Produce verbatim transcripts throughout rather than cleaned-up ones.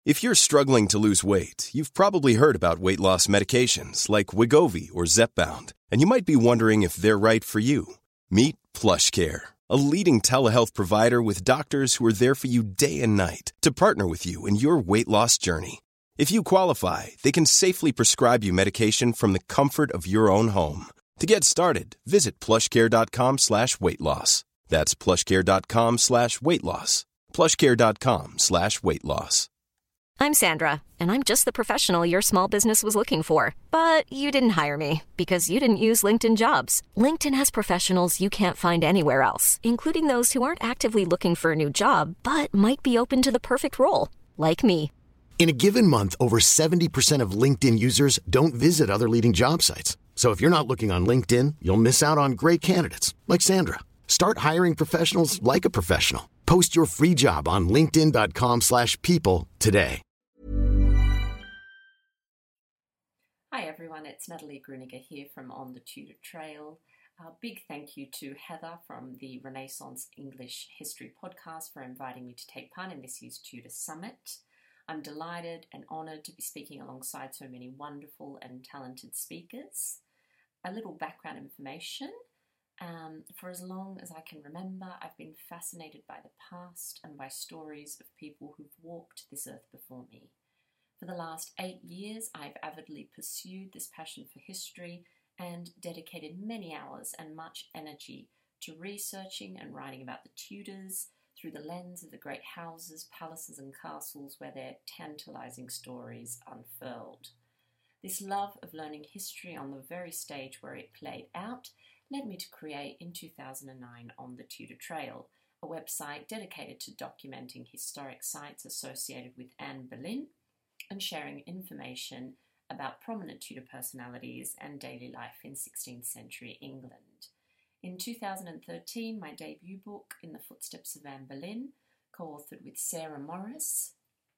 If you're struggling to lose weight, you've probably heard about weight loss medications like Wegovy or Zepbound, and you might be wondering if they're right for you. Meet PlushCare, a leading telehealth provider with doctors who are there for you day and night to partner with you in your weight loss journey. If you qualify, they can safely prescribe you medication from the comfort of your own home. To get started, visit plushcare.com slash weight loss. That's plushcare.com slash weight loss. plushcare.com slash weight loss. I'm Sandra, and I'm just the professional your small business was looking for. But you didn't hire me because you didn't use LinkedIn Jobs. LinkedIn has professionals you can't find anywhere else, including those who aren't actively looking for a new job, but might be open to the perfect role, like me. In a given month, over seventy percent of LinkedIn users don't visit other leading job sites. So if you're not looking on LinkedIn, you'll miss out on great candidates like Sandra. Start hiring professionals like a professional. Post your free job on linkedin.com slash people today. Hi everyone, it's Natalie Gruniger here from On the Tudor Trail. A big thank you to Heather from the Renaissance English History podcast for inviting me to take part in this year's Tudor Summit. I'm delighted and honoured to be speaking alongside so many wonderful and talented speakers. A little background information. Um, for as long as I can remember, I've been fascinated by the past and by stories of people who've walked this earth before me. For the last eight years, I've avidly pursued this passion for history and dedicated many hours and much energy to researching and writing about the Tudors through the lens of the great houses, palaces and castles where their tantalizing stories unfurled. This love of learning history on the very stage where it played out led me to create in two thousand nine On the Tudor Trail, a website dedicated to documenting historic sites associated with Anne Boleyn and sharing information about prominent Tudor personalities and daily life in sixteenth century England. In two thousand thirteen, my debut book, In the Footsteps of Anne Boleyn, co-authored with Sarah Morris,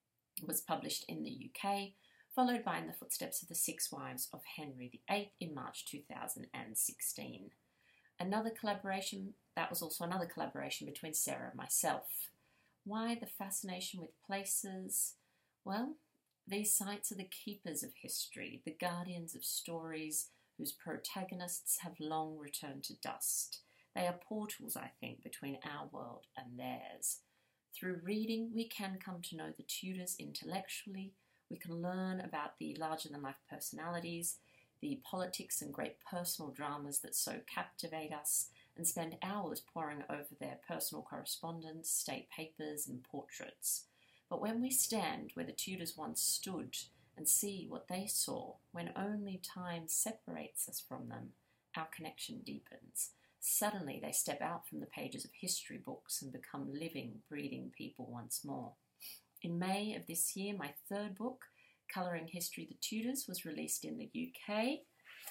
was published in the U K, followed by In the Footsteps of the Six Wives of Henry the Eighth in March two thousand sixteen. Another collaboration, that was also another collaboration between Sarah and myself. Why the fascination with places? Well, these sites are the keepers of history, the guardians of stories whose protagonists have long returned to dust. They are portals, I think, between our world and theirs. Through reading, we can come to know the Tudors intellectually. We can learn about the larger-than-life personalities, the politics and great personal dramas that so captivate us, and spend hours poring over their personal correspondence, state papers, and portraits. But when we stand where the Tudors once stood and see what they saw, when only time separates us from them, our connection deepens. Suddenly they step out from the pages of history books and become living, breathing people once more. In May of this year, my third book, Colouring History the Tudors, was released in the U K.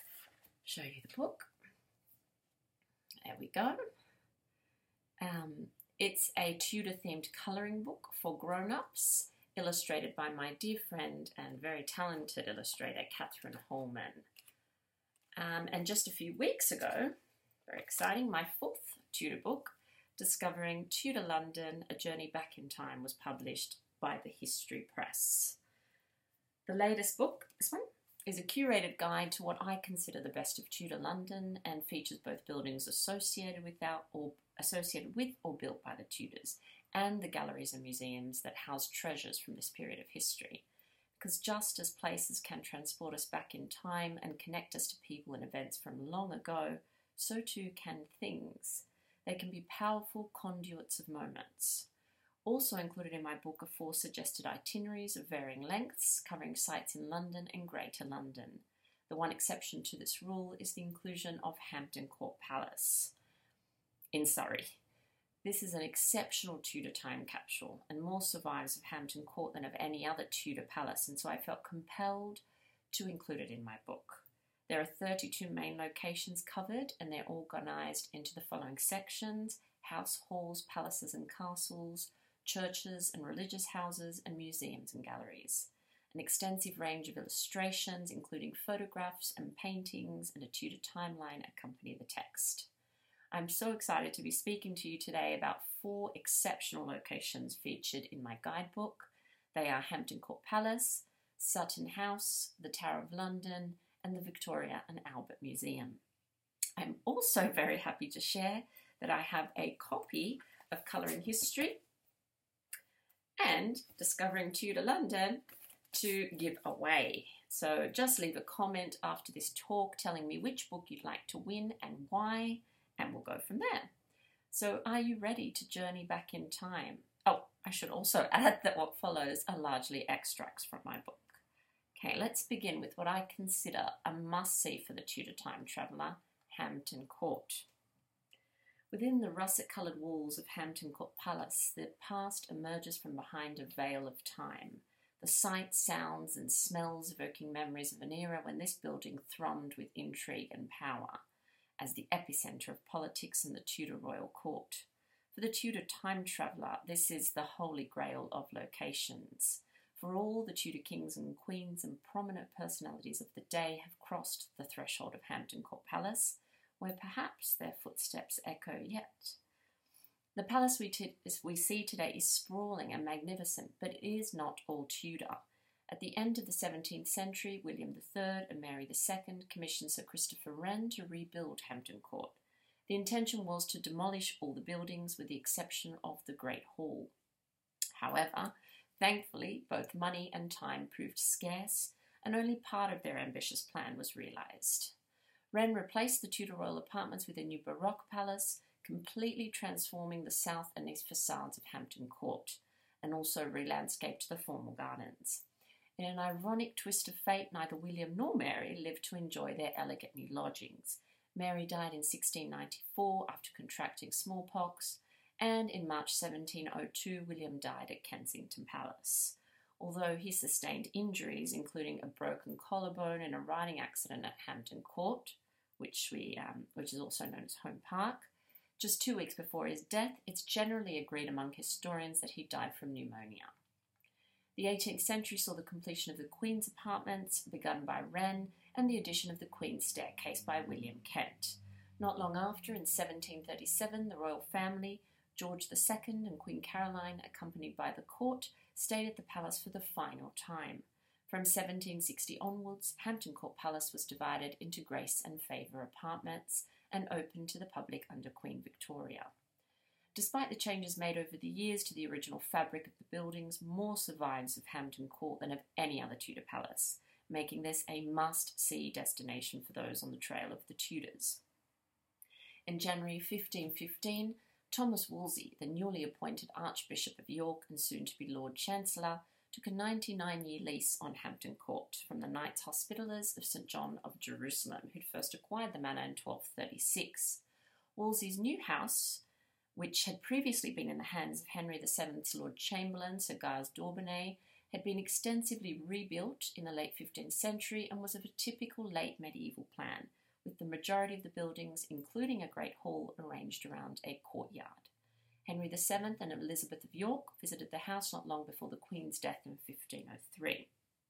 Show you the book. There we go. Um, it's a Tudor-themed colouring book for grown-ups, illustrated by my dear friend and very talented illustrator, Catherine Holman. Um, and just a few weeks ago, very exciting, my fourth Tudor book, Discovering Tudor London, A Journey Back in Time, was published by the History Press. The latest book, this one, is a curated guide to what I consider the best of Tudor London and features both buildings associated with our, or associated with or built by the Tudors and the galleries and museums that house treasures from this period of history. Because just as places can transport us back in time and connect us to people and events from long ago, so too can things. They can be powerful conduits of moments. Also included in my book are four suggested itineraries of varying lengths, covering sites in London and Greater London. The one exception to this rule is the inclusion of Hampton Court Palace in Surrey. This is an exceptional Tudor time capsule, and more survives of Hampton Court than of any other Tudor palace, and so I felt compelled to include it in my book. There are thirty-two main locations covered, and they're organised into the following sections: house, halls, palaces and castles, churches and religious houses, and museums and galleries. An extensive range of illustrations, including photographs and paintings, and a Tudor timeline accompany the text. I'm so excited to be speaking to you today about four exceptional locations featured in my guidebook. They are Hampton Court Palace, Sutton House, the Tower of London, and the Victoria and Albert Museum. I'm also very happy to share that I have a copy of Colouring History and Discovering Tudor London to give away. So just leave a comment after this talk telling me which book you'd like to win and why, and we'll go from there. So are you ready to journey back in time? Oh, I should also add that what follows are largely extracts from my book. Okay, let's begin with what I consider a must-see for the Tudor time traveller, Hampton Court. Within the russet-coloured walls of Hampton Court Palace, the past emerges from behind a veil of time, the sights, sounds and smells evoking memories of an era when this building thrummed with intrigue and power, as the epicentre of politics in the Tudor royal court. For the Tudor time traveller, this is the holy grail of locations. For all the Tudor kings and queens and prominent personalities of the day have crossed the threshold of Hampton Court Palace, where perhaps their footsteps echo yet. The palace we, t- we see today is sprawling and magnificent, but it is not all Tudor. At the end of the seventeenth century, William the Third and Mary the Second commissioned Sir Christopher Wren to rebuild Hampton Court. The intention was to demolish all the buildings with the exception of the Great Hall. However, thankfully, both money and time proved scarce, and only part of their ambitious plan was realised. Wren replaced the Tudor royal apartments with a new Baroque palace, completely transforming the south and east facades of Hampton Court, and also re-landscaped the formal gardens. In an ironic twist of fate, neither William nor Mary lived to enjoy their elegant new lodgings. Mary died in sixteen ninety-four after contracting smallpox, and in March seventeen oh two, William died at Kensington Palace. Although he sustained injuries, including a broken collarbone in a riding accident at Hampton Court, which, we, um, which is also known as Home Park, just two weeks before his death, it's generally agreed among historians that he died from pneumonia. The eighteenth century saw the completion of the Queen's apartments, begun by Wren, and the addition of the Queen's staircase by William Kent. Not long after, in seventeen thirty-seven, the royal family, George the Second and Queen Caroline, accompanied by the court, stayed at the palace for the final time. From seventeen sixty onwards, Hampton Court Palace was divided into grace and favour apartments and opened to the public under Queen Victoria. Despite the changes made over the years to the original fabric of the buildings, more survives of Hampton Court than of any other Tudor palace, making this a must-see destination for those on the trail of the Tudors. In January fifteen fifteen, Thomas Wolsey, the newly appointed Archbishop of York and soon to be Lord Chancellor, took a ninety-nine year lease on Hampton Court from the Knights Hospitallers of Saint John of Jerusalem, who'd first acquired the manor in twelve thirty-six. Wolsey's new house, which had previously been in the hands of Henry the Seventh's Lord Chamberlain, Sir Giles Daubeney, had been extensively rebuilt in the late fifteenth century and was of a typical late medieval plan, with the majority of the buildings, including a great hall, arranged around a courtyard. Henry the Seventh and Elizabeth of York visited the house not long before the Queen's death in fifteen oh three.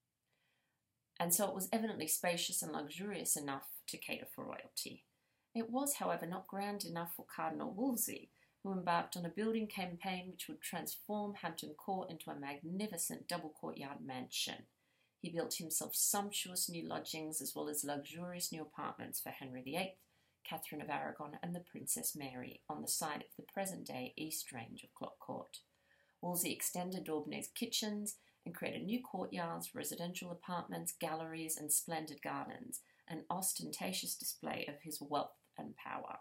And so it was evidently spacious and luxurious enough to cater for royalty. It was, however, not grand enough for Cardinal Wolsey, who embarked on a building campaign which would transform Hampton Court into a magnificent double courtyard mansion. He built himself sumptuous new lodgings as well as luxurious new apartments for Henry the Eighth, Catherine of Aragon and the Princess Mary on the site of the present-day East Range of Clock Court. Wolsey extended Daubeney's kitchens and created new courtyards, residential apartments, galleries and splendid gardens, an ostentatious display of his wealth and power.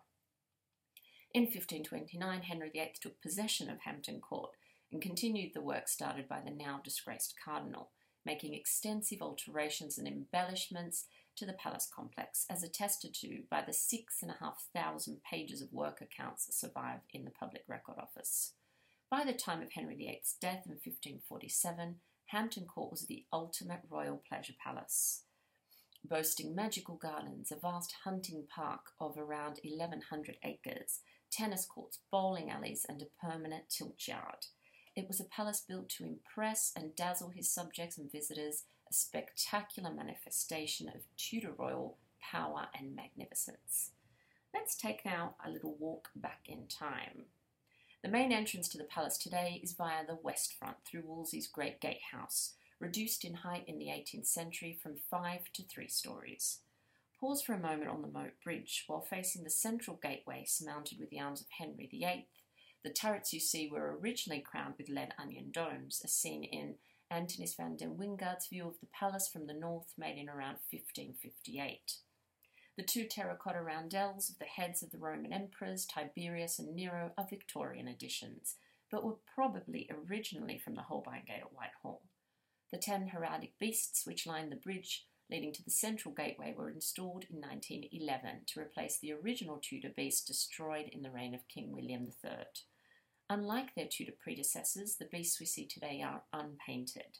In fifteen twenty-nine, Henry the Eighth took possession of Hampton Court and continued the work started by the now disgraced Cardinal, making extensive alterations and embellishments to the palace complex, as attested to by the six and a half thousand pages of work accounts that survive in the Public Record Office. By the time of Henry the Eighth's death in fifteen forty-seven, Hampton Court was the ultimate royal pleasure palace, boasting magical gardens, a vast hunting park of around eleven hundred acres, tennis courts, bowling alleys, and a permanent tilt yard. It was a palace built to impress and dazzle his subjects and visitors, a spectacular manifestation of Tudor royal power and magnificence. Let's take now a little walk back in time. The main entrance to the palace today is via the west front through Wolsey's Great Gatehouse, reduced in height in the eighteenth century from five to three stories. Pause for a moment on the Moat Bridge while facing the central gateway surmounted with the arms of Henry the Eighth. The turrets you see were originally crowned with lead onion domes, as seen in Antonis van den Wingaard's view of the palace from the north, made in around fifteen fifty-eight. The two terracotta roundels of the heads of the Roman emperors, Tiberius and Nero, are Victorian additions, but were probably originally from the Holbein Gate at Whitehall. The ten heraldic beasts which line the bridge leading to the central gateway were installed in nineteen eleven to replace the original Tudor beast destroyed in the reign of King William the Third. Unlike their Tudor predecessors, the beasts we see today are unpainted.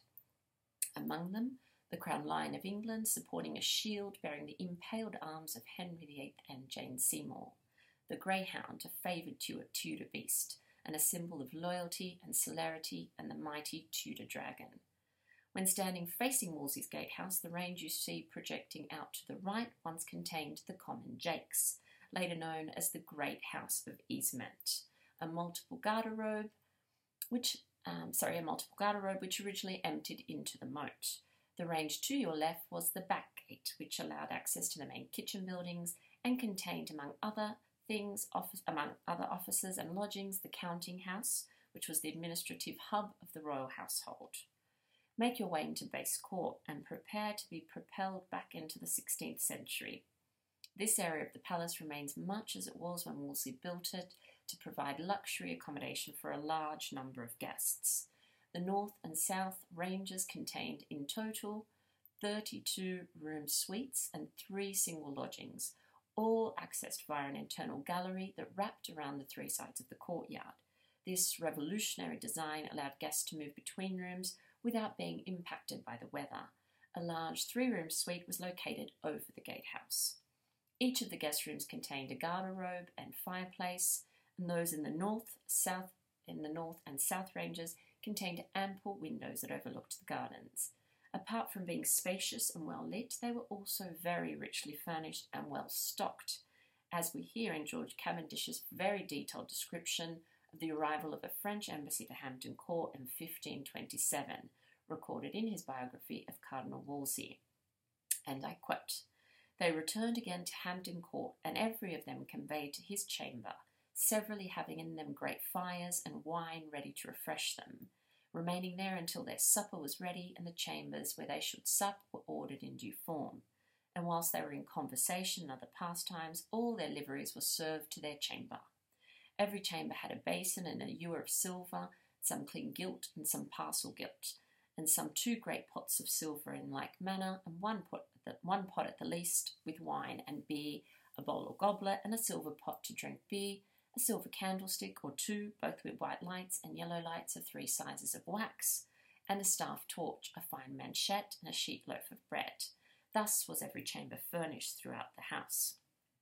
Among them, the Crown Lion of England, supporting a shield bearing the impaled arms of Henry the Eighth and Jane Seymour, the Greyhound, a favoured Tudor beast, and a symbol of loyalty and celerity, and the mighty Tudor dragon. When standing facing Wolsey's Gatehouse, the range you see projecting out to the right once contained the common jakes, later known as the Great House of Easement, a multiple garderobe, which um, sorry, a multiple garderobe which originally emptied into the moat. The range to your left was the back gate, which allowed access to the main kitchen buildings and contained, among other things, office, among other offices and lodgings, the counting house, which was the administrative hub of the royal household. Make your way into Base Court and prepare to be propelled back into the sixteenth century. This area of the palace remains much as it was when Wolsey built it, to provide luxury accommodation for a large number of guests. The north and south ranges contained in total thirty-two room suites and three single lodgings, all accessed via an internal gallery that wrapped around the three sides of the courtyard. This revolutionary design allowed guests to move between rooms without being impacted by the weather. A large three-room suite was located over the gatehouse. Each of the guest rooms contained a garderobe and fireplace, and those in the north, south, in the north and south ranges contained ample windows that overlooked the gardens. Apart from being spacious and well lit, they were also very richly furnished and well stocked, as we hear in George Cavendish's very detailed description of the arrival of a French embassy to Hampton Court in fifteen twenty-seven, recorded in his biography of Cardinal Wolsey. And I quote, "They returned again to Hampton Court, and every of them conveyed to his chamber, severally having in them great fires and wine ready to refresh them, remaining there until their supper was ready, and the chambers where they should sup were ordered in due form. And whilst they were in conversation and other pastimes, all their liveries were served to their chamber. Every chamber had a basin and a ewer of silver, some clean gilt and some parcel gilt, and some two great pots of silver in like manner, and one pot, at the, one pot at the least with wine and beer, a bowl or goblet, and a silver pot to drink beer, a silver candlestick or two, both with white lights and yellow lights of three sizes of wax, and a staff torch, a fine manchette, and a sheet loaf of bread. Thus was every chamber furnished throughout the house."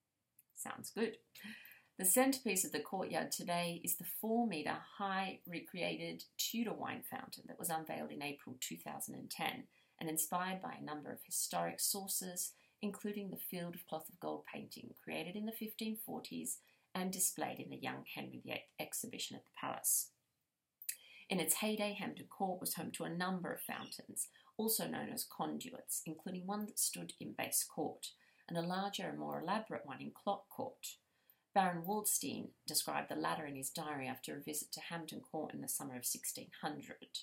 Sounds good. The centrepiece of the courtyard today is the four-metre high recreated Tudor wine fountain that was unveiled in April two thousand ten and inspired by a number of historic sources, including the Field of Cloth of Gold painting created in the fifteen forties and displayed in the Young Henry the Eighth exhibition at the palace. In its heyday, Hampton Court was home to a number of fountains, also known as conduits, including one that stood in Base Court, and a larger and more elaborate one in Clock Court. Baron Waldstein described the latter in his diary after a visit to Hampton Court in the summer of sixteen hundred.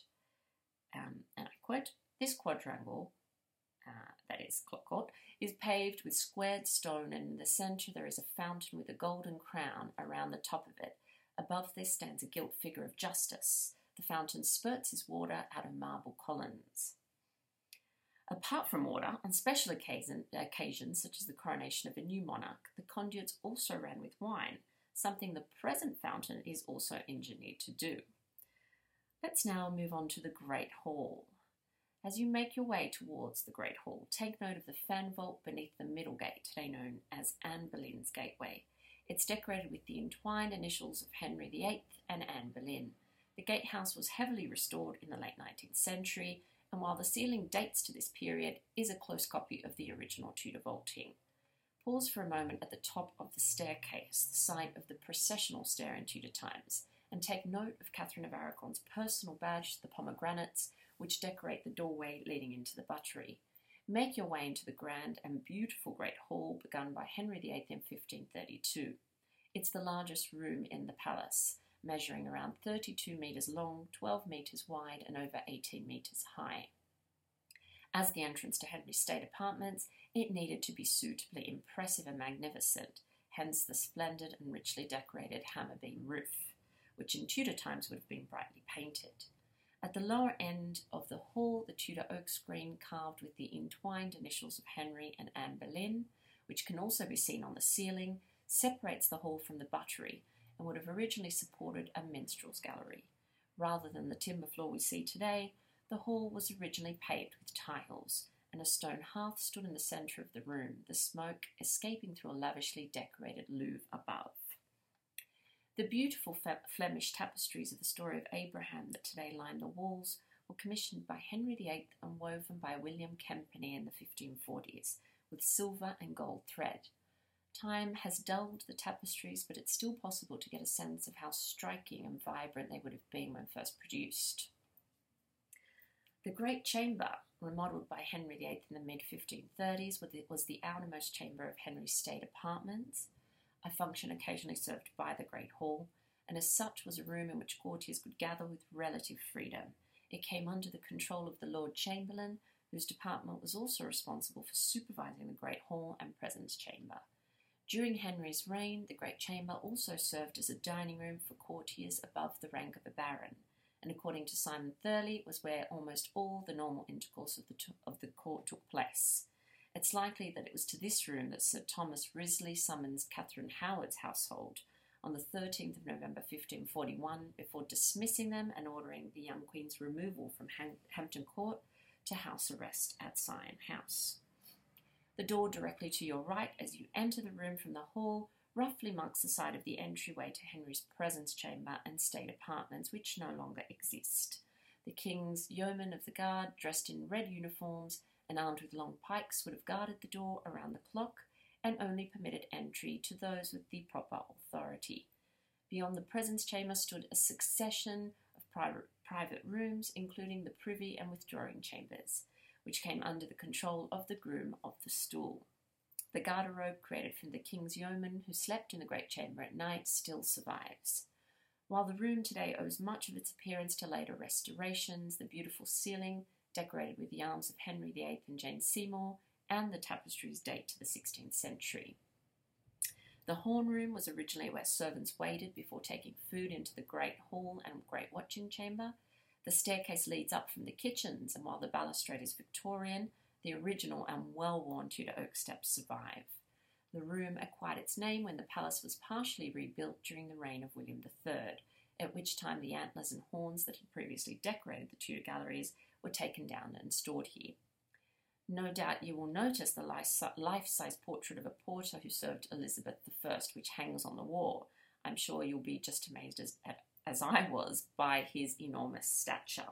Um, and I quote, "This quadrangle, uh, that is Clock Court, is paved with squared stone, and in the centre there is a fountain with a golden crown around the top of it. Above this stands a gilt figure of Justice. The fountain spurts his water out of marble columns." Apart from water, on special occasion, occasions such as the coronation of a new monarch, the conduits also ran with wine, something the present fountain is also engineered to do. Let's now move on to the Great Hall. As you make your way towards the Great Hall, take note of the fan vault beneath the middle gate, today known as Anne Boleyn's Gateway. It's decorated with the entwined initials of Henry the Eighth and Anne Boleyn. The gatehouse was heavily restored in the late nineteenth century, and while the ceiling dates to this period, is a close copy of the original Tudor vaulting. Pause for a moment at the top of the staircase, the site of the processional stair in Tudor times, and take note of Catherine of Aragon's personal badge, the pomegranates, which decorate the doorway leading into the buttery. Make your way into the grand and beautiful Great Hall begun by Henry the Eighth in fifteen thirty-two. It's the largest room in the palace, measuring around thirty-two metres long, twelve metres wide and over eighteen metres high. As the entrance to Henry's state apartments, it needed to be suitably impressive and magnificent, hence the splendid and richly decorated hammer beam roof, which in Tudor times would have been brightly painted. At the lower end of the hall, the Tudor oak screen carved with the entwined initials of Henry and Anne Boleyn, which can also be seen on the ceiling, separates the hall from the buttery and would have originally supported a minstrel's gallery. Rather than the timber floor we see today, the hall was originally paved with tiles, and a stone hearth stood in the centre of the room, the smoke escaping through a lavishly decorated louvre above. The beautiful Flemish tapestries of the story of Abraham that today line the walls were commissioned by Henry the Eighth and woven by William Kempany in the fifteen forties, with silver and gold thread. Time has dulled the tapestries, but it's still possible to get a sense of how striking and vibrant they would have been when first produced. The Great Chamber, remodelled by Henry the Eighth in the mid fifteen thirties, was the outermost chamber of Henry's state apartments, a function occasionally served by the Great Hall, and as such was a room in which courtiers could gather with relative freedom. It came under the control of the Lord Chamberlain, whose department was also responsible for supervising the Great Hall and Presence Chamber. During Henry's reign, the Great Chamber also served as a dining room for courtiers above the rank of a baron, and according to Simon Thurley, it was where almost all the normal intercourse of the, t- of the court took place. It's likely that it was to this room that Sir Thomas Wriothesley summons Catherine Howard's household on the thirteenth of November fifteen forty-one before dismissing them and ordering the young Queen's removal from Ham- Hampton Court to house arrest at Sion House. The door directly to your right as you enter the room from the hall roughly marks the side of the entryway to Henry's presence chamber and state apartments, which no longer exist. The King's yeomen of the guard, dressed in red uniforms and armed with long pikes, would have guarded the door around the clock and only permitted entry to those with the proper authority. Beyond the presence chamber stood a succession of private, private rooms, including the privy and withdrawing chambers, which came under the control of the groom of the stool. The garderobe created from the King's yeomen who slept in the Great Chamber at night still survives. While the room today owes much of its appearance to later restorations, the beautiful ceiling, decorated with the arms of Henry the Eighth and Jane Seymour, and the tapestries date to the sixteenth century. The horn room was originally where servants waited before taking food into the Great Hall and Great Watching Chamber. The staircase leads up from the kitchens, and while the balustrade is Victorian, the original and well-worn Tudor oak steps survive. The room acquired its name when the palace was partially rebuilt during the reign of William the Third, at which time the antlers and horns that had previously decorated the Tudor galleries were taken down and stored here. No doubt you will notice the life-size portrait of a porter who served Elizabeth the First, which hangs on the wall. I'm sure you'll be just amazed as, as I was by his enormous stature.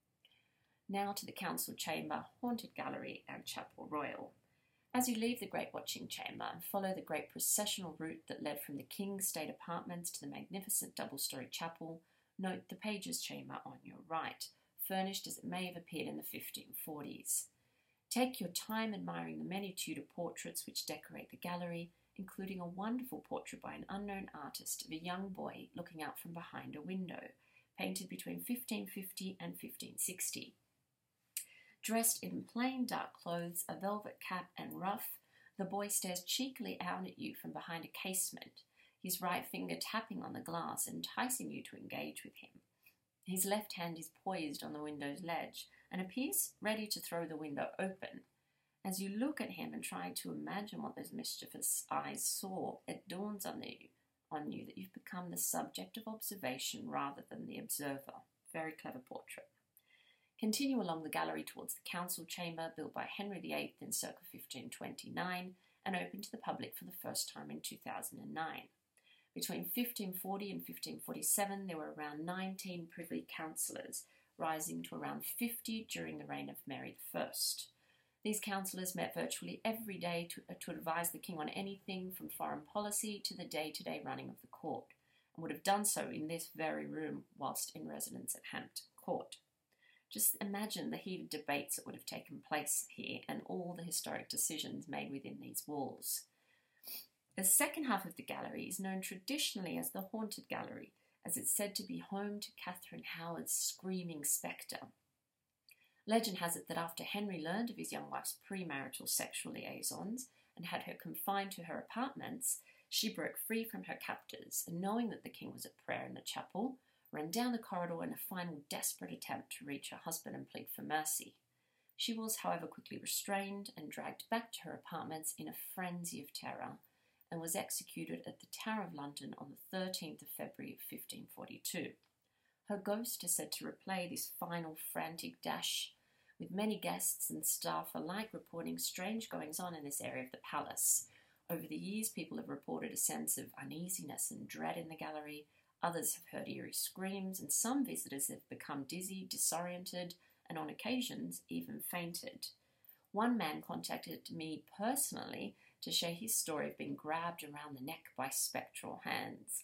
Now to the Council Chamber, Haunted Gallery and Chapel Royal. As you leave the Great Watching Chamber and follow the great processional route that led from the King's state apartments to the magnificent double-storey chapel, note the Page's Chamber on your right, furnished as it may have appeared in the fifteen forties. Take your time admiring the many Tudor portraits which decorate the gallery, including a wonderful portrait by an unknown artist of a young boy looking out from behind a window, painted between fifteen fifty and fifteen sixty. Dressed in plain dark clothes, a velvet cap and ruff, the boy stares cheekily out at you from behind a casement, his right finger tapping on the glass, enticing you to engage with him. His left hand is poised on the window's ledge and appears ready to throw the window open. As you look at him and try to imagine what those mischievous eyes saw, it dawns on you, on you that you've become the subject of observation rather than the observer. Very clever portrait. Continue along the gallery towards the Council Chamber, built by Henry the Eighth in circa fifteen twenty-nine and opened to the public for the first time in two thousand nine. Between fifteen forty and fifteen forty-seven, there were around nineteen privy councillors, rising to around fifty during the reign of Mary the First. These councillors met virtually every day to, uh, to advise the king on anything from foreign policy to the day-to-day running of the court. would have done so in this very room whilst in residence at Hampton Court. Just imagine the heated debates that would have taken place here and all the historic decisions made within these walls. The second half of the gallery is known traditionally as the Haunted Gallery, as it's said to be home to Catherine Howard's screaming spectre. Legend has it that after Henry learned of his young wife's premarital sexual liaisons and had her confined to her apartments, she broke free from her captors and, knowing that the king was at prayer in the chapel, ran down the corridor in a final desperate attempt to reach her husband and plead for mercy. She was, however, quickly restrained and dragged back to her apartments in a frenzy of terror, and was executed at the Tower of London on the thirteenth of February of fifteen forty-two. Her ghost is said to replay this final frantic dash, with many guests and staff alike reporting strange goings-on in this area of the palace. Over the years, people have reported a sense of uneasiness and dread in the gallery. Others have heard eerie screams, and some visitors have become dizzy, disoriented, and on occasions even fainted. One man contacted me personally to share his story of being grabbed around the neck by spectral hands.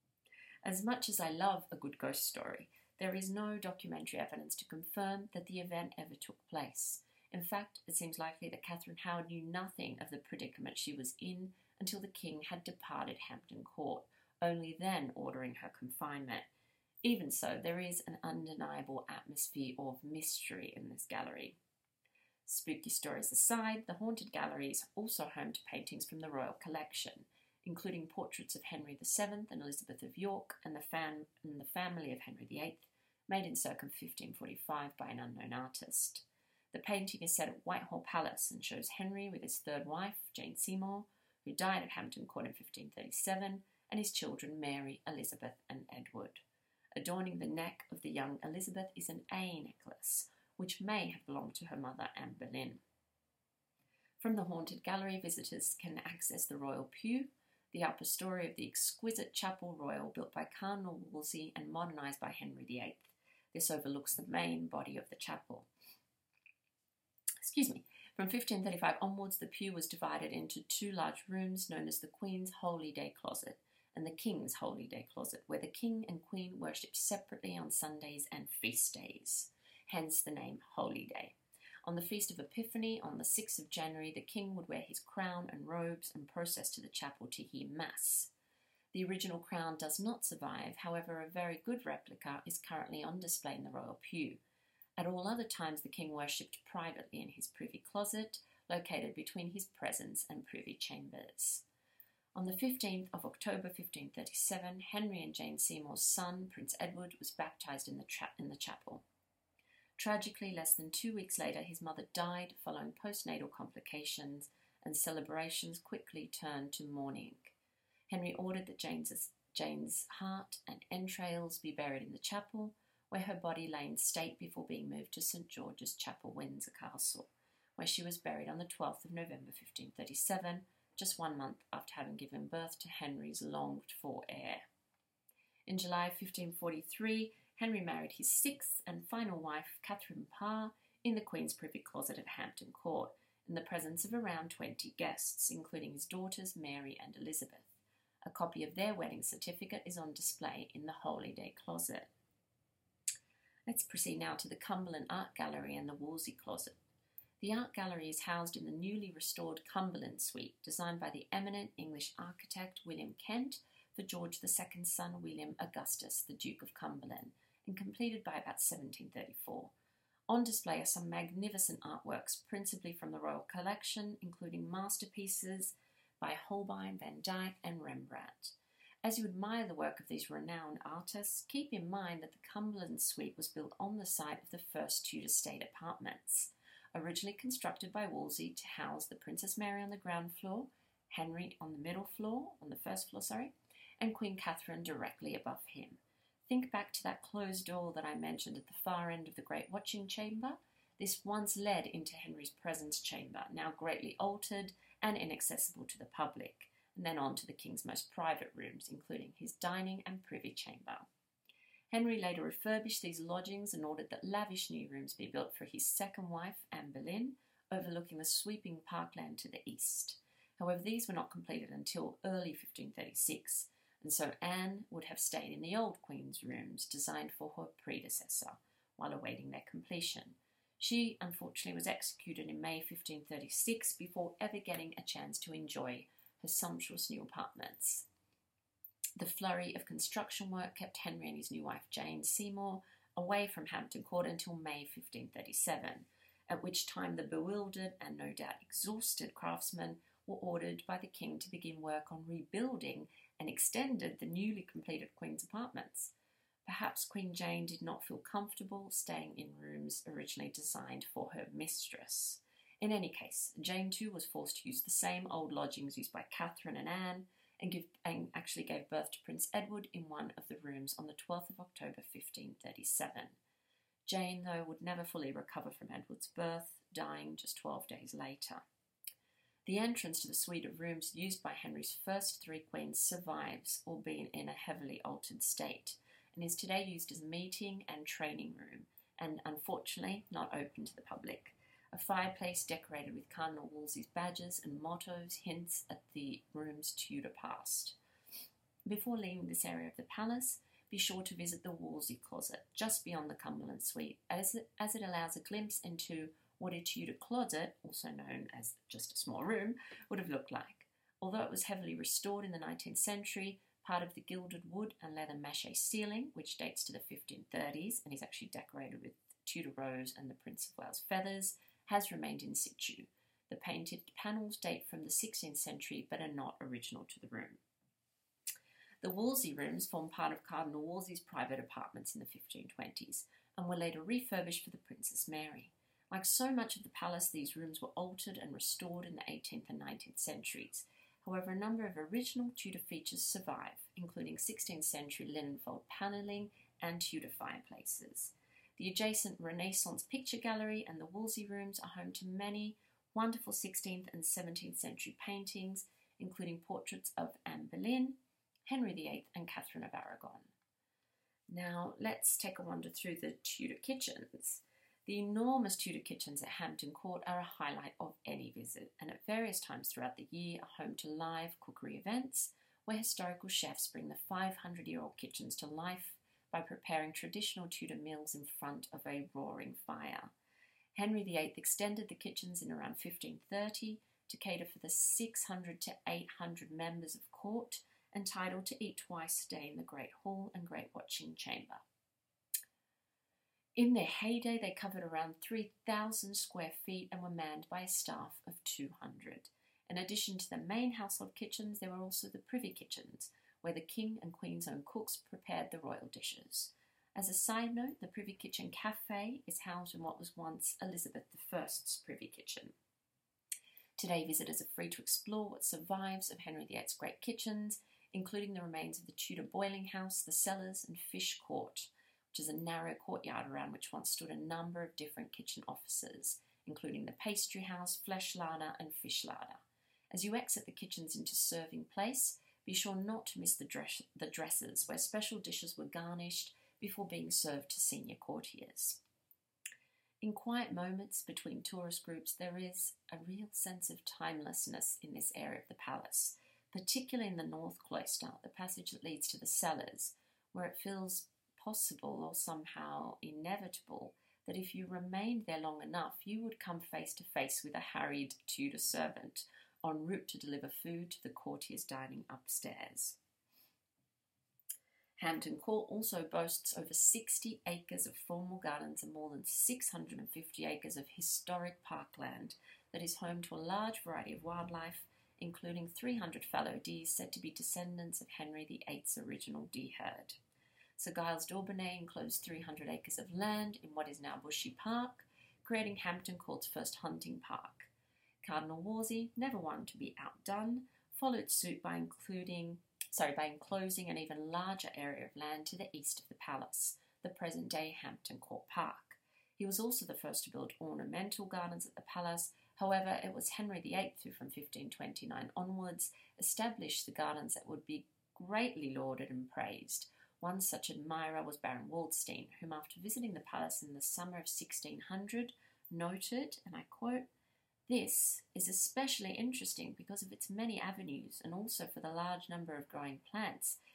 As much as I love a good ghost story, there is no documentary evidence to confirm that the event ever took place. In fact, it seems likely that Catherine Howard knew nothing of the predicament she was in until the king had departed Hampton Court, only then ordering her confinement. Even so, there is an undeniable atmosphere of mystery in this gallery. Spooky stories aside, the Haunted Gallery is also home to paintings from the royal collection, including portraits of Henry the Seventh and Elizabeth of York and the, fam- and the family of Henry the Eighth, made in circa fifteen forty-five by an unknown artist. The painting is set at Whitehall Palace and shows Henry with his third wife, Jane Seymour, who died at Hampton Court in fifteen thirty-seven, and his children Mary, Elizabeth and Edward. Adorning the neck of the young Elizabeth is an A necklace, which may have belonged to her mother, Anne Boleyn. From the Haunted Gallery, visitors can access the Royal Pew, the upper story of the exquisite Chapel Royal built by Cardinal Wolsey and modernised by Henry the Eighth. This overlooks the main body of the chapel. Excuse me. From fifteen thirty-five onwards, the pew was divided into two large rooms known as the Queen's Holy Day Closet and the King's Holy Day Closet, where the King and Queen worshipped separately on Sundays and feast days, hence the name Holy Day. On the Feast of Epiphany, on the sixth of January, the King would wear his crown and robes and process to the chapel to hear Mass. The original crown does not survive, however a very good replica is currently on display in the Royal Pew. At all other times, the King worshipped privately in his privy closet, located between his presence and privy chambers. On the fifteenth of October fifteen thirty-seven, Henry and Jane Seymour's son, Prince Edward, was baptised in the, tra- in the chapel. Tragically, less than two weeks later, his mother died following postnatal complications, and celebrations quickly turned to mourning. Henry ordered that Jane's, Jane's heart and entrails be buried in the chapel, where her body lay in state before being moved to Saint George's Chapel, Windsor Castle, where she was buried on the twelfth of November fifteen thirty-seven, just one month after having given birth to Henry's longed-for heir. In July fifteen forty-three, Henry married his sixth and final wife, Catherine Parr, in the Queen's privy closet at Hampton Court, in the presence of around twenty guests, including his daughters Mary and Elizabeth. A copy of their wedding certificate is on display in the Holy Day Closet. Let's proceed now to the Cumberland Art Gallery and the Wolsey Closet. The art gallery is housed in the newly restored Cumberland Suite, designed by the eminent English architect William Kent for George the Second's son William Augustus, the Duke of Cumberland, and completed by about seventeen thirty-four. On display are some magnificent artworks, principally from the Royal Collection, including masterpieces by Holbein, Van Dyck and Rembrandt. As you admire the work of these renowned artists, keep in mind that the Cumberland Suite was built on the site of the first Tudor state apartments, originally constructed by Wolsey to house the Princess Mary on the ground floor, Henry on the middle floor, on the first floor, sorry, and Queen Catherine directly above him. Think back to that closed door that I mentioned at the far end of the Great Watching Chamber. This once led into Henry's presence chamber, now greatly altered and inaccessible to the public, and then on to the King's most private rooms, including his dining and privy chamber. Henry later refurbished these lodgings and ordered that lavish new rooms be built for his second wife, Anne Boleyn, overlooking the sweeping parkland to the east. However, these were not completed until early fifteen thirty-six, and so Anne would have stayed in the old Queen's rooms designed for her predecessor while awaiting their completion. She, unfortunately, was executed in May fifteen thirty-six before ever getting a chance to enjoy her sumptuous new apartments. The flurry of construction work kept Henry and his new wife Jane Seymour away from Hampton Court until May fifteen thirty-seven, at which time the bewildered and no doubt exhausted craftsmen were ordered by the King to begin work on rebuilding and extended the newly completed Queen's apartments. Perhaps Queen Jane did not feel comfortable staying in rooms originally designed for her mistress. In any case, Jane too was forced to use the same old lodgings used by Catherine and Anne, and, give, and actually gave birth to Prince Edward in one of the rooms on the twelfth of October fifteen thirty-seven. Jane, though, would never fully recover from Edward's birth, dying just twelve days later. The entrance to the suite of rooms used by Henry's first three queens survives, albeit in a heavily altered state, and is today used as a meeting and training room, and unfortunately not open to the public. A fireplace decorated with Cardinal Wolsey's badges and mottos hints at the room's Tudor past. Before leaving this area of the palace, be sure to visit the Wolsey closet, just beyond the Cumberland suite, as it, as it allows a glimpse into what a Tudor closet, also known as just a small room, would have looked like. Although it was heavily restored in the nineteenth century, part of the gilded wood and leather mache ceiling, which dates to the fifteen thirties and is actually decorated with Tudor rose and the Prince of Wales feathers, has remained in situ. The painted panels date from the sixteenth century but are not original to the room. The Wolsey rooms formed part of Cardinal Wolsey's private apartments in the fifteen twenties and were later refurbished for the Princess Mary. Like so much of the palace, these rooms were altered and restored in the eighteenth and nineteenth centuries. However, a number of original Tudor features survive, including sixteenth century linen fold panelling and Tudor fireplaces. The adjacent Renaissance picture gallery and the Wolsey rooms are home to many wonderful sixteenth and seventeenth century paintings, including portraits of Anne Boleyn, Henry the Eighth, and Catherine of Aragon. Now, let's take a wander through the Tudor kitchens. The enormous Tudor kitchens at Hampton Court are a highlight of any visit, and at various times throughout the year are home to live cookery events where historical chefs bring the five hundred year old kitchens to life by preparing traditional Tudor meals in front of a roaring fire. Henry the Eighth extended the kitchens in around fifteen thirty to cater for the six hundred to eight hundred members of court entitled to eat twice a day in the Great Hall and Great Watching Chamber. In their heyday, they covered around three thousand square feet and were manned by a staff of two hundred. In addition to the main household kitchens, there were also the privy kitchens, where the King and Queen's own cooks prepared the royal dishes. As a side note, the Privy Kitchen Cafe is housed in what was once Elizabeth the First's Privy Kitchen. Today, visitors are free to explore what survives of Henry the Eighth's great kitchens, including the remains of the Tudor boiling house, the cellars, and fish court, which is a narrow courtyard around which once stood a number of different kitchen offices, including the pastry house, flesh larder, and fish larder. As you exit the kitchens into serving place, be sure not to miss the, dress, the dressers, where special dishes were garnished before being served to senior courtiers. In quiet moments between tourist groups, there is a real sense of timelessness in this area of the palace, particularly in the North Cloister, the passage that leads to the cellars, where it feels possible or somehow inevitable that if you remained there long enough, you would come face to face with a harried Tudor servant en route to deliver food to the courtiers dining upstairs. Hampton Court also boasts over sixty acres of formal gardens and more than six hundred fifty acres of historic parkland that is home to a large variety of wildlife, including three hundred fallow deer said to be descendants of Henry the Eighth's original deer herd. Sir Giles d'Aubigny enclosed three hundred acres of land in what is now Bushy Park, creating Hampton Court's first hunting park. Cardinal Wolsey, never one to be outdone, followed suit by including, sorry, by enclosing an even larger area of land to the east of the palace, the present-day Hampton Court Park. He was also the first to build ornamental gardens at the palace. However, it was Henry the Eighth who, from fifteen twenty-nine onwards, established the gardens that would be greatly lauded and praised. One such admirer was Baron Waldstein, whom after visiting the palace in the summer of sixteen hundred, noted, and I quote, "This is especially interesting because of its many avenues and also for the large number of growing plants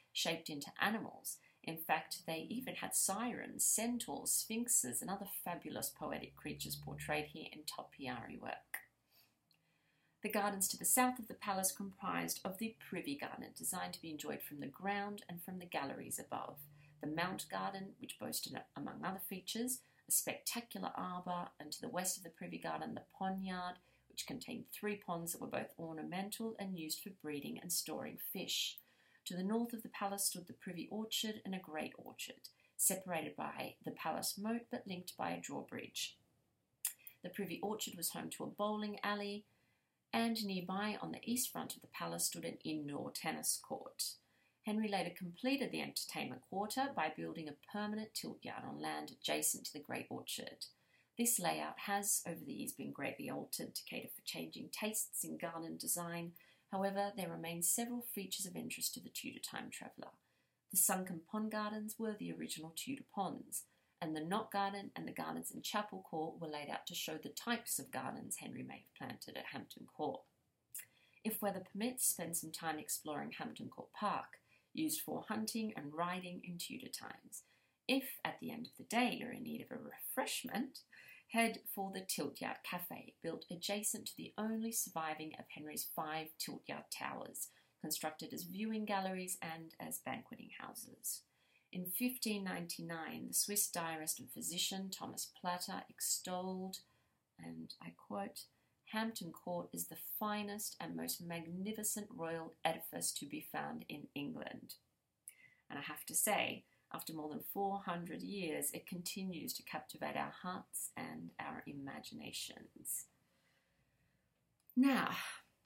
shaped into animals. In fact, they even had sirens, centaurs, sphinxes, and other fabulous poetic creatures portrayed here in topiary work. The gardens to the south of the palace comprised of the Privy Garden, designed to be enjoyed from the ground and from the galleries above. The Mount Garden, which boasted, among other features, a spectacular arbour, and to the west of the Privy Garden, the Ponyard, which contained three ponds that were both ornamental and used for breeding and storing fish. To the north of the palace stood the Privy Orchard and a great orchard, separated by the palace moat but linked by a drawbridge. The Privy Orchard was home to a bowling alley, and nearby on the east front of the palace stood an indoor tennis court. Henry later completed the entertainment quarter by building a permanent tilt yard on land adjacent to the Great Orchard. This layout has, over the years, been greatly altered to cater for changing tastes in garden design. However, there remain several features of interest to the Tudor time traveller. The sunken pond gardens were the original Tudor ponds, and the knot garden and the gardens in Chapel Court were laid out to show the types of gardens Henry may have planted at Hampton Court. If weather permits, spend some time exploring Hampton Court Park, used for hunting and riding in Tudor times. If, at the end of the day, you're in need of a refreshment, head for the Tiltyard Cafe, built adjacent to the only surviving of Henry's five Tiltyard towers, constructed as viewing galleries and as banqueting houses. In fifteen ninety-nine, the Swiss diarist and physician Thomas Plater extolled, and I quote, "Hampton Court is the finest and most magnificent royal edifice to be found in England." And I have to say, after more than four hundred years, it continues to captivate our hearts and our imaginations. Now,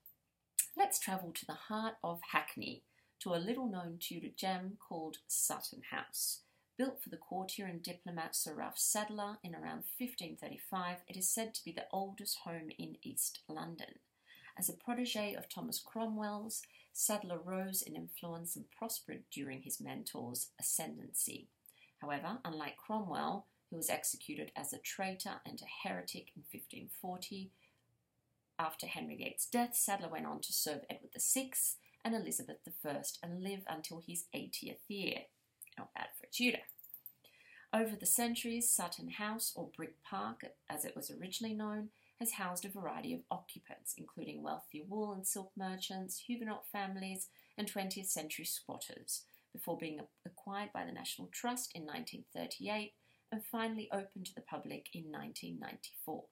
let's travel to the heart of Hackney, to a little-known Tudor gem called Sutton House. Built for the courtier and diplomat Sir Ralph Sadler in around fifteen thirty-five, it is said to be the oldest home in East London. As a protégé of Thomas Cromwell's, Sadler rose in influence and prospered during his mentor's ascendancy. However, unlike Cromwell, who was executed as a traitor and a heretic in fifteen forty, after Henry the eighth's death, Sadler went on to serve Edward the sixth and Elizabeth the first and live until his eightieth year. Not bad for a Tudor. Over the centuries, Sutton House, or Brick Park as it was originally known, has housed a variety of occupants, including wealthy wool and silk merchants, Huguenot families, and twentieth century squatters, before being acquired by the National Trust in nineteen thirty-eight and finally opened to the public in nineteen ninety-four.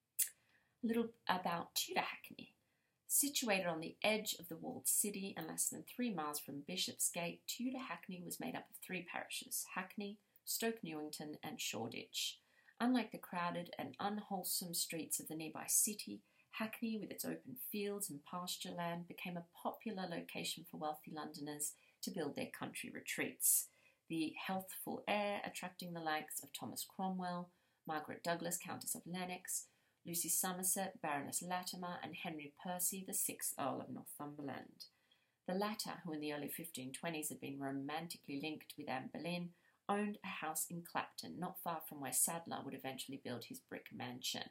A little about Tudor Hackney. Situated on the edge of the walled city and less than three miles from Bishopsgate, Tudor Hackney was made up of three parishes: Hackney, Stoke Newington and Shoreditch. Unlike the crowded and unwholesome streets of the nearby city, Hackney, with its open fields and pasture land, became a popular location for wealthy Londoners to build their country retreats. The healthful air attracting the likes of Thomas Cromwell, Margaret Douglas, Countess of Lennox, Lucy Somerset, Baroness Latimer, and Henry Percy, the sixth Earl of Northumberland. The latter, who in the early fifteen twenties had been romantically linked with Anne Boleyn, owned a house in Clapton, not far from where Sadler would eventually build his brick mansion.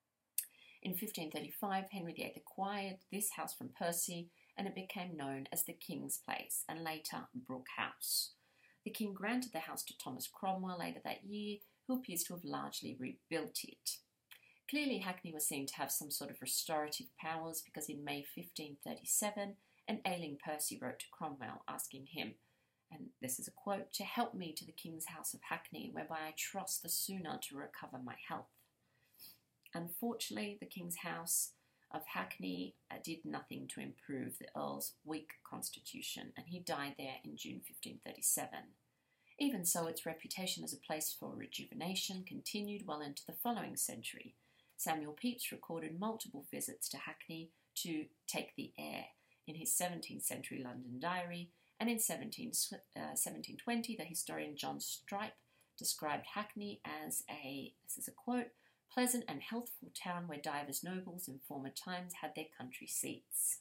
In fifteen thirty-five, Henry the eighth acquired this house from Percy, and it became known as the King's Place, and later Brooke House. The King granted the house to Thomas Cromwell later that year, who appears to have largely rebuilt it. Clearly, Hackney was seen to have some sort of restorative powers, because in May fifteen thirty-seven, an ailing Percy wrote to Cromwell asking him, and this is a quote, "to help me to the King's House of Hackney, whereby I trust the sooner to recover my health." Unfortunately, the King's House of Hackney uh, did nothing to improve the Earl's weak constitution, and he died there in June fifteen thirty-seven. Even so, its reputation as a place for rejuvenation continued well into the following century. Samuel Pepys recorded multiple visits to Hackney to take the air in his seventeenth century London diary, and in seventeen twenty, the historian John Strype described Hackney as a, this is a quote, "pleasant and healthful town where divers nobles in former times had their country seats."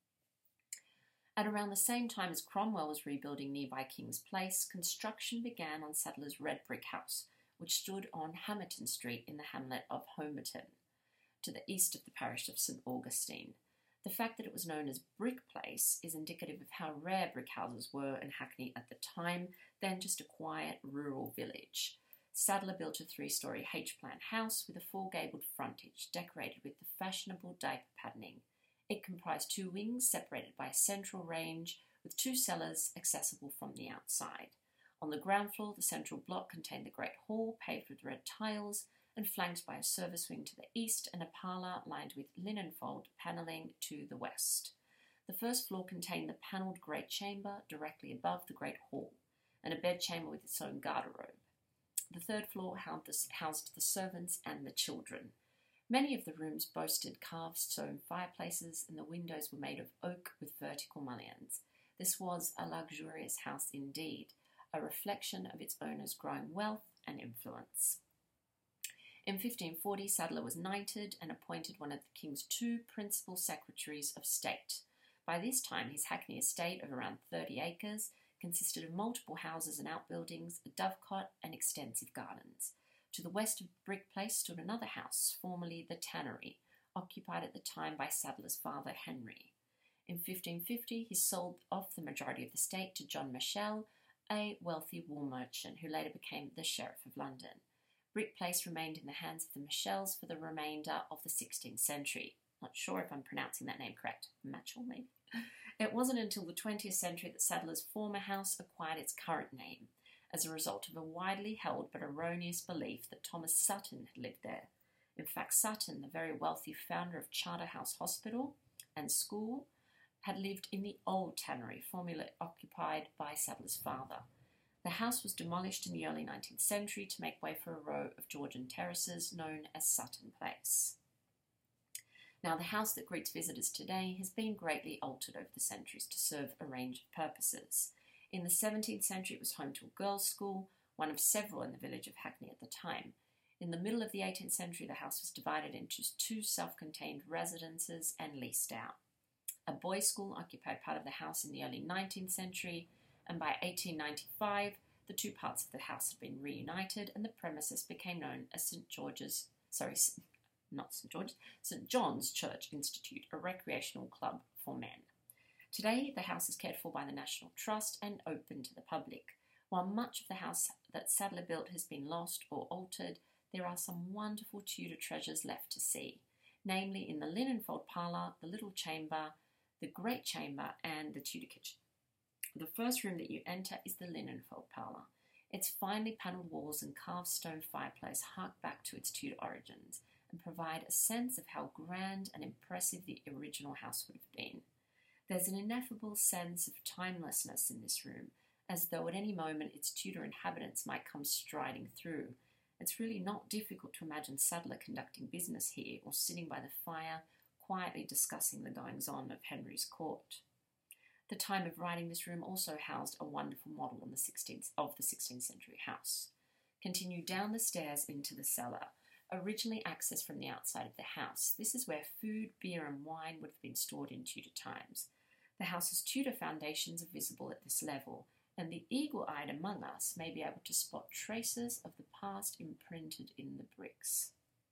At around the same time as Cromwell was rebuilding nearby King's Place, construction began on Sadler's red brick house, which stood on Hamerton Street in the hamlet of Homerton, to the east of the parish of St Augustine. The fact that it was known as Brick Place is indicative of how rare brick houses were in Hackney at the time, than just a quiet rural village. Sadler built a three-storey H-plan house with a four-gabled frontage decorated with the fashionable diaper patterning. It comprised two wings separated by a central range with two cellars accessible from the outside. On the ground floor, the central block contained the Great Hall paved with red tiles and flanked by a service wing to the east and a parlour lined with linen fold panelling to the west. The first floor contained the panelled Great Chamber directly above the Great Hall, and a bedchamber with its own garderobe. The third floor housed the servants and the children. Many of the rooms boasted carved stone fireplaces, and the windows were made of oak with vertical mullions. This was a luxurious house indeed, a reflection of its owner's growing wealth and influence. In fifteen forty, Sadler was knighted and appointed one of the King's two principal secretaries of state. By this time, his Hackney estate of around thirty acres consisted of multiple houses and outbuildings, a dovecot, and extensive gardens. To the west of Brick Place stood another house, formerly the Tannery, occupied at the time by Sadler's father, Henry. In fifteen fifty, he sold off the majority of the estate to John Michell, a wealthy wool merchant who later became the Sheriff of London. Brick Place remained in the hands of the Michells for the remainder of the sixteenth century. Not sure if I'm pronouncing that name correct. Matchell, maybe? It wasn't until the twentieth century that Sadler's former house acquired its current name, as a result of a widely held but erroneous belief that Thomas Sutton had lived there. In fact, Sutton, the very wealthy founder of Charterhouse Hospital and School, had lived in the old tannery, formerly occupied by Sadler's father. The house was demolished in the early nineteenth century to make way for a row of Georgian terraces known as Sutton Place. Now, the house that greets visitors today has been greatly altered over the centuries to serve a range of purposes. In the seventeenth century, it was home to a girls' school, one of several in the village of Hackney at the time. In the middle of the eighteenth century, the house was divided into two self-contained residences and leased out. A boys' school occupied part of the house in the early nineteenth century, and by eighteen ninety-five, the two parts of the house had been reunited, and the premises became known as Saint George's, sorry, not Saint George's, Saint John's Church Institute, a recreational club for men. Today, the house is cared for by the National Trust and open to the public. While much of the house that Sadler built has been lost or altered, there are some wonderful Tudor treasures left to see, namely in the linen fold parlour, the little chamber, the great chamber, and the Tudor kitchen. The first room that you enter is the linen fold parlour. Its finely panelled walls and carved stone fireplace hark back to its Tudor origins and provide a sense of how grand and impressive the original house would have been. There's an ineffable sense of timelessness in this room, as though at any moment its Tudor inhabitants might come striding through. It's really not difficult to imagine Sadler conducting business here or sitting by the fire, quietly discussing the goings-on of Henry's court. The time of writing this room also housed a wonderful model in the sixteenth, of the sixteenth century house. Continue down the stairs into the cellar, originally accessed from the outside of the house. This is where food, beer and wine would have been stored in Tudor times. The house's Tudor foundations are visible at this level, and the eagle-eyed among us may be able to spot traces of the past imprinted in the bricks.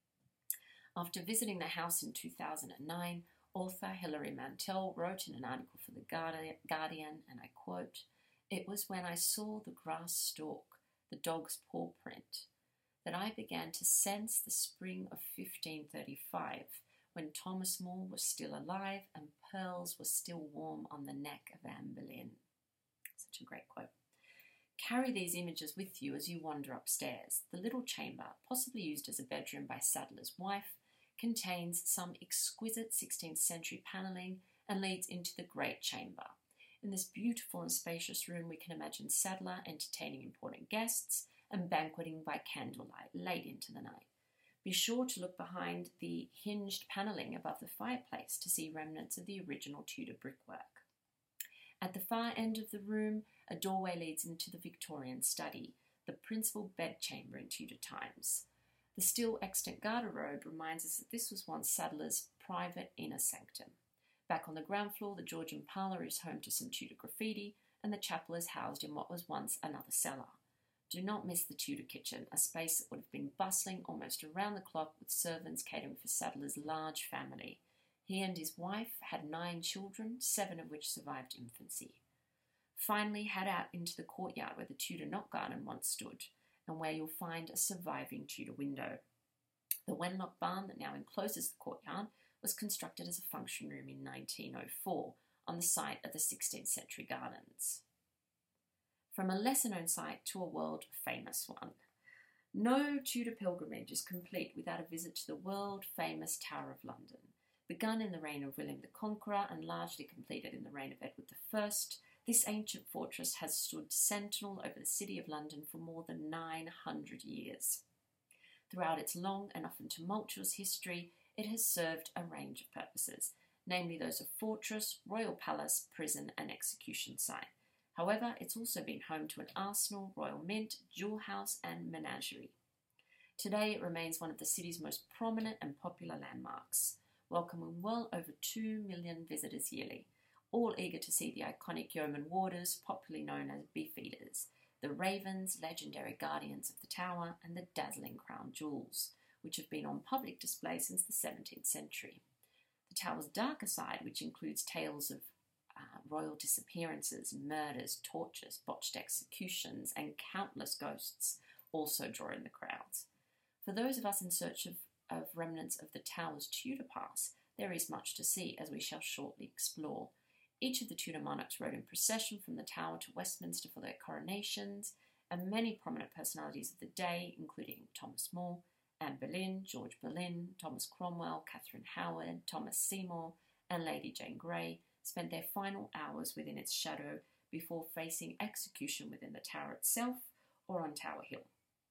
After visiting the house in two thousand nine, author Hilary Mantel wrote in an article for The Guardian, and I quote, "It was when I saw the grass stalk, the dog's paw print, that I began to sense the spring of fifteen thirty-five, when Thomas More was still alive and pearls were still warm on the neck of Anne Boleyn." Such a great quote. Carry these images with you as you wander upstairs. The little chamber, possibly used as a bedroom by Sadler's wife, contains some exquisite sixteenth century panelling and leads into the great chamber. In this beautiful and spacious room, we can imagine Sadler entertaining important guests and banqueting by candlelight late into the night. Be sure to look behind the hinged panelling above the fireplace to see remnants of the original Tudor brickwork. At the far end of the room, a doorway leads into the Victorian study, the principal bedchamber in Tudor times. The still extant garderobe reminds us that this was once Sadler's private inner sanctum. Back on the ground floor, the Georgian parlour is home to some Tudor graffiti, and the chapel is housed in what was once another cellar. Do not miss the Tudor kitchen, a space that would have been bustling almost around the clock with servants catering for Sadler's large family. He and his wife had nine children, seven of which survived infancy. Finally, head out into the courtyard where the Tudor knot garden once stood, and where you'll find a surviving Tudor window. The Wenlock barn that now encloses the courtyard was constructed as a function room in nineteen oh four on the site of the sixteenth century gardens. From a lesser-known site to a world-famous one. No Tudor pilgrimage is complete without a visit to the world-famous Tower of London. Begun in the reign of William the Conqueror and largely completed in the reign of Edward the First, this ancient fortress has stood sentinel over the city of London for more than nine hundred years. Throughout its long and often tumultuous history, it has served a range of purposes, namely those of fortress, royal palace, prison and execution site. However, it's also been home to an arsenal, royal mint, jewel house and menagerie. Today it remains one of the city's most prominent and popular landmarks, welcoming well over two million visitors yearly, all eager to see the iconic yeoman warders, popularly known as beefeaters, the ravens, legendary guardians of the tower, and the dazzling crown jewels, which have been on public display since the seventeenth century. The tower's darker side, which includes tales of uh, royal disappearances, murders, tortures, botched executions, and countless ghosts, also draw in the crowds. For those of us in search of, of remnants of the tower's Tudor past, there is much to see, as we shall shortly explore. Each of the Tudor monarchs rode in procession from the Tower to Westminster for their coronations, and many prominent personalities of the day, including Thomas More, Anne Boleyn, George Boleyn, Thomas Cromwell, Catherine Howard, Thomas Seymour, and Lady Jane Grey, spent their final hours within its shadow before facing execution within the tower itself or on Tower Hill.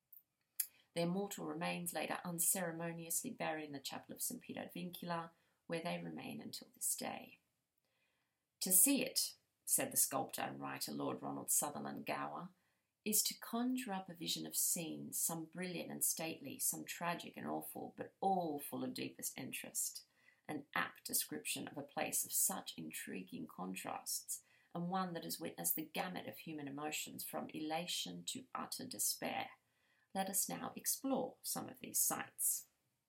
Their mortal remains later unceremoniously buried in the chapel of Saint Peter ad Vincula, where they remain until this day. To see it, said the sculptor and writer Lord Ronald Sutherland Gower, is to conjure up a vision of scenes, some brilliant and stately, some tragic and awful, but all full of deepest interest. An apt description of a place of such intriguing contrasts, and one that has witnessed the gamut of human emotions from elation to utter despair. Let us now explore some of these sites.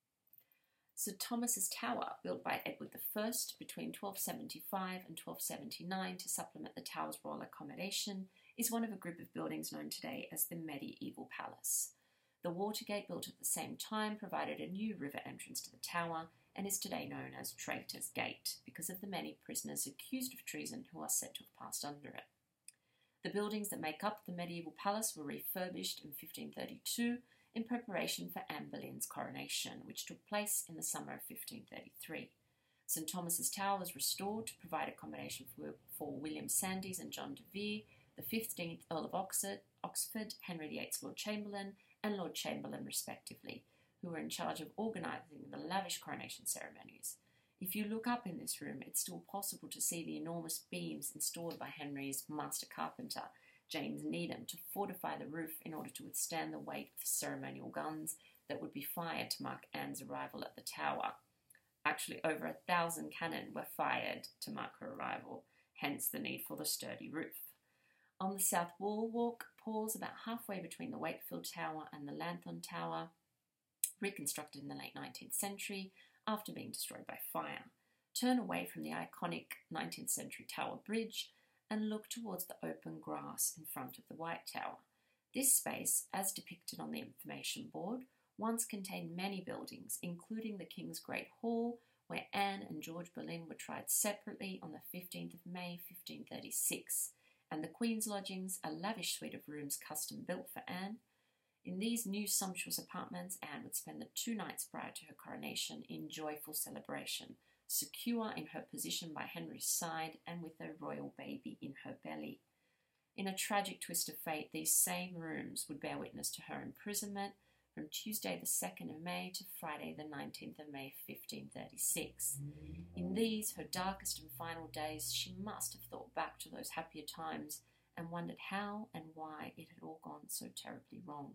Sir Thomas's Tower, built by Edward the First between twelve seventy-five and twelve seventy-nine to supplement the tower's royal accommodation, is one of a group of buildings known today as the Medieval Palace. The Watergate, built at the same time, provided a new river entrance to the tower and is today known as Traitor's Gate because of the many prisoners accused of treason who are said to have passed under it. The buildings that make up the Medieval Palace were refurbished in fifteen thirty-two in preparation for Anne Boleyn's coronation, which took place in the summer of fifteen thirty-three. St Thomas's Tower was restored to provide accommodation for, for William Sandys and John de Vere, the fifteenth Earl of Oxford, Oxford, Henry the eighth's Lord Chamberlain, and Lord Chamberlain respectively, who were in charge of organising the lavish coronation ceremonies. If you look up in this room, it's still possible to see the enormous beams installed by Henry's master carpenter, James Needham, to fortify the roof in order to withstand the weight of the ceremonial guns that would be fired to mark Anne's arrival at the tower. Actually, over a thousand cannon were fired to mark her arrival, hence the need for the sturdy roof. On the south wall walk, pause about halfway between the Wakefield Tower and the Lanthorn Tower, reconstructed in the late nineteenth century after being destroyed by fire. Turn away from the iconic nineteenth century Tower Bridge and look towards the open grass in front of the White Tower. This space, as depicted on the information board, once contained many buildings, including the King's Great Hall, where Anne and George Boleyn were tried separately on the fifteenth of May fifteen thirty-six, and the Queen's Lodgings, a lavish suite of rooms custom built for Anne. In these new sumptuous apartments, Anne would spend the two nights prior to her coronation in joyful celebration, secure in her position by Henry's side and with her royal baby in her belly. In a tragic twist of fate, these same rooms would bear witness to her imprisonment from Tuesday the second of May to Friday the nineteenth of May fifteen thirty-six. In these, her darkest and final days, she must have thought back to those happier times and wondered how and why it had all gone so terribly wrong.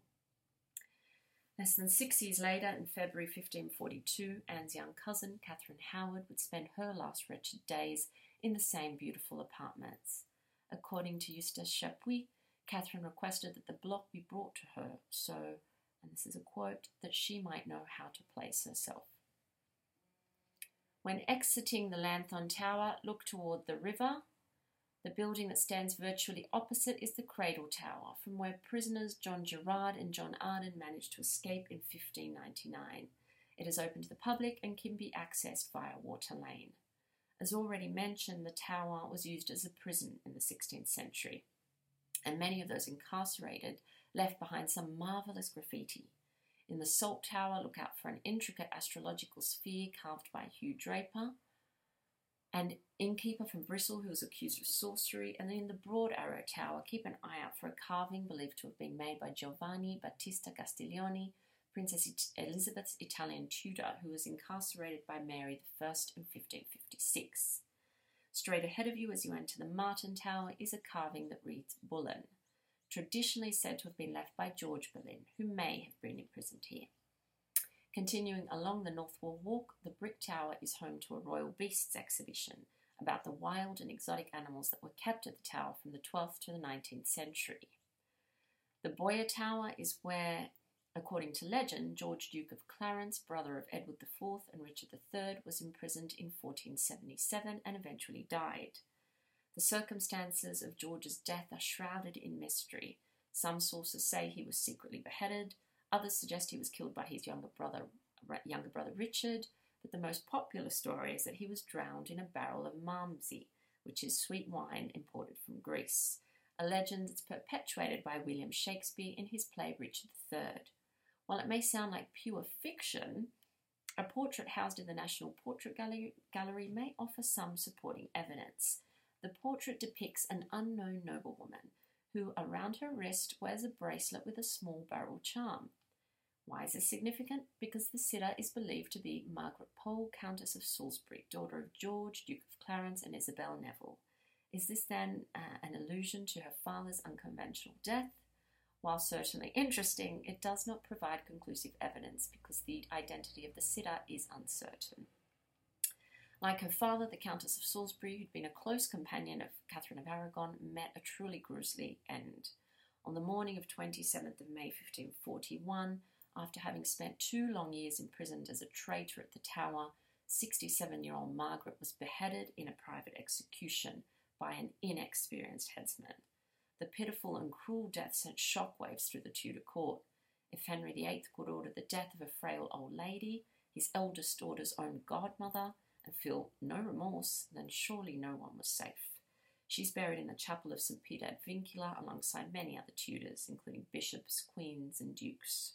Less than six years later, in February fifteen forty-two, Anne's young cousin, Catherine Howard, would spend her last wretched days in the same beautiful apartments. According to Eustace Chapuis, Catherine requested that the block be brought to her so, and this is a quote, that she might know how to place herself. When exiting the Lanthorn Tower, look toward the river. The building that stands virtually opposite is the Cradle Tower, from where prisoners John Gerard and John Arden managed to escape in fifteen ninety-nine. It is open to the public and can be accessed via Water Lane. As already mentioned, the tower was used as a prison in the sixteenth century, and many of those incarcerated left behind some marvellous graffiti. In the Salt Tower, look out for an intricate astrological sphere carved by Hugh Draper, and innkeeper from Bristol who was accused of sorcery. And then in the Broad Arrow Tower, keep an eye out for a carving believed to have been made by Giovanni Battista Castiglione, Princess Elizabeth's Italian tutor, who was incarcerated by Mary the First in fifteen fifty-six. Straight ahead of you as you enter the Martin Tower is a carving that reads Bullen, traditionally said to have been left by George Boleyn, who may have been imprisoned here. Continuing along the North Wall Walk, the Brick Tower is home to a Royal Beasts exhibition about the wild and exotic animals that were kept at the tower from the twelfth to the nineteenth century. The Boyer Tower is where, according to legend, George Duke of Clarence, brother of Edward the Fourth and Richard the Third, was imprisoned in fourteen seventy-seven and eventually died. The circumstances of George's death are shrouded in mystery. Some sources say he was secretly beheaded, others suggest he was killed by his younger brother, younger brother Richard, but the most popular story is that he was drowned in a barrel of Malmsey, which is sweet wine imported from Greece, a legend that's perpetuated by William Shakespeare in his play Richard the Third. While it may sound like pure fiction, a portrait housed in the National Portrait Gallery, Gallery may offer some supporting evidence. The portrait depicts an unknown noblewoman who, around her wrist, wears a bracelet with a small barrel charm. Why is this significant? Because the sitter is believed to be Margaret Pole, Countess of Salisbury, daughter of George, Duke of Clarence, and Isabel Neville. Is this then uh, an allusion to her father's unconventional death? While certainly interesting, it does not provide conclusive evidence because the identity of the sitter is uncertain. Like her father, the Countess of Salisbury, who'd been a close companion of Catherine of Aragon, met a truly grisly end. On the morning of twenty-seventh of May fifteen forty-one, after having spent two long years imprisoned as a traitor at the Tower, sixty-seven-year-old Margaret was beheaded in a private execution by an inexperienced headsman. The pitiful and cruel death sent shockwaves through the Tudor court. If Henry the Eighth could order the death of a frail old lady, his eldest daughter's own godmother, and feel no remorse, then surely no one was safe. She's buried in the chapel of Saint Peter ad Vincula alongside many other Tudors, including bishops, queens, and dukes.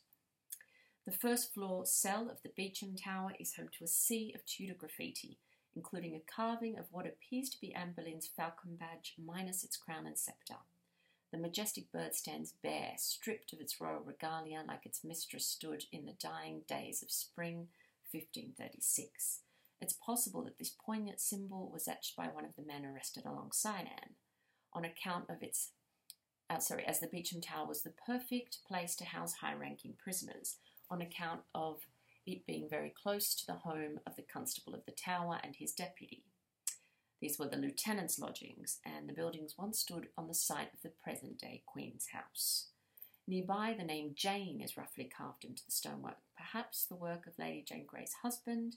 The first floor cell of the Beauchamp Tower is home to a sea of Tudor graffiti, including a carving of what appears to be Anne Boleyn's falcon badge minus its crown and sceptre. The majestic bird stands bare, stripped of its royal regalia like its mistress stood in the dying days of spring fifteen thirty-six. It's possible that this poignant symbol was etched by one of the men arrested alongside Anne, on account of its, uh, sorry, as the Beauchamp Tower was the perfect place to house high-ranking prisoners, on account of it being very close to the home of the Constable of the Tower and his deputy. These were the lieutenant's lodgings, and the buildings once stood on the site of the present-day Queen's House. Nearby, the name Jane is roughly carved into the stonework, perhaps the work of Lady Jane Grey's husband,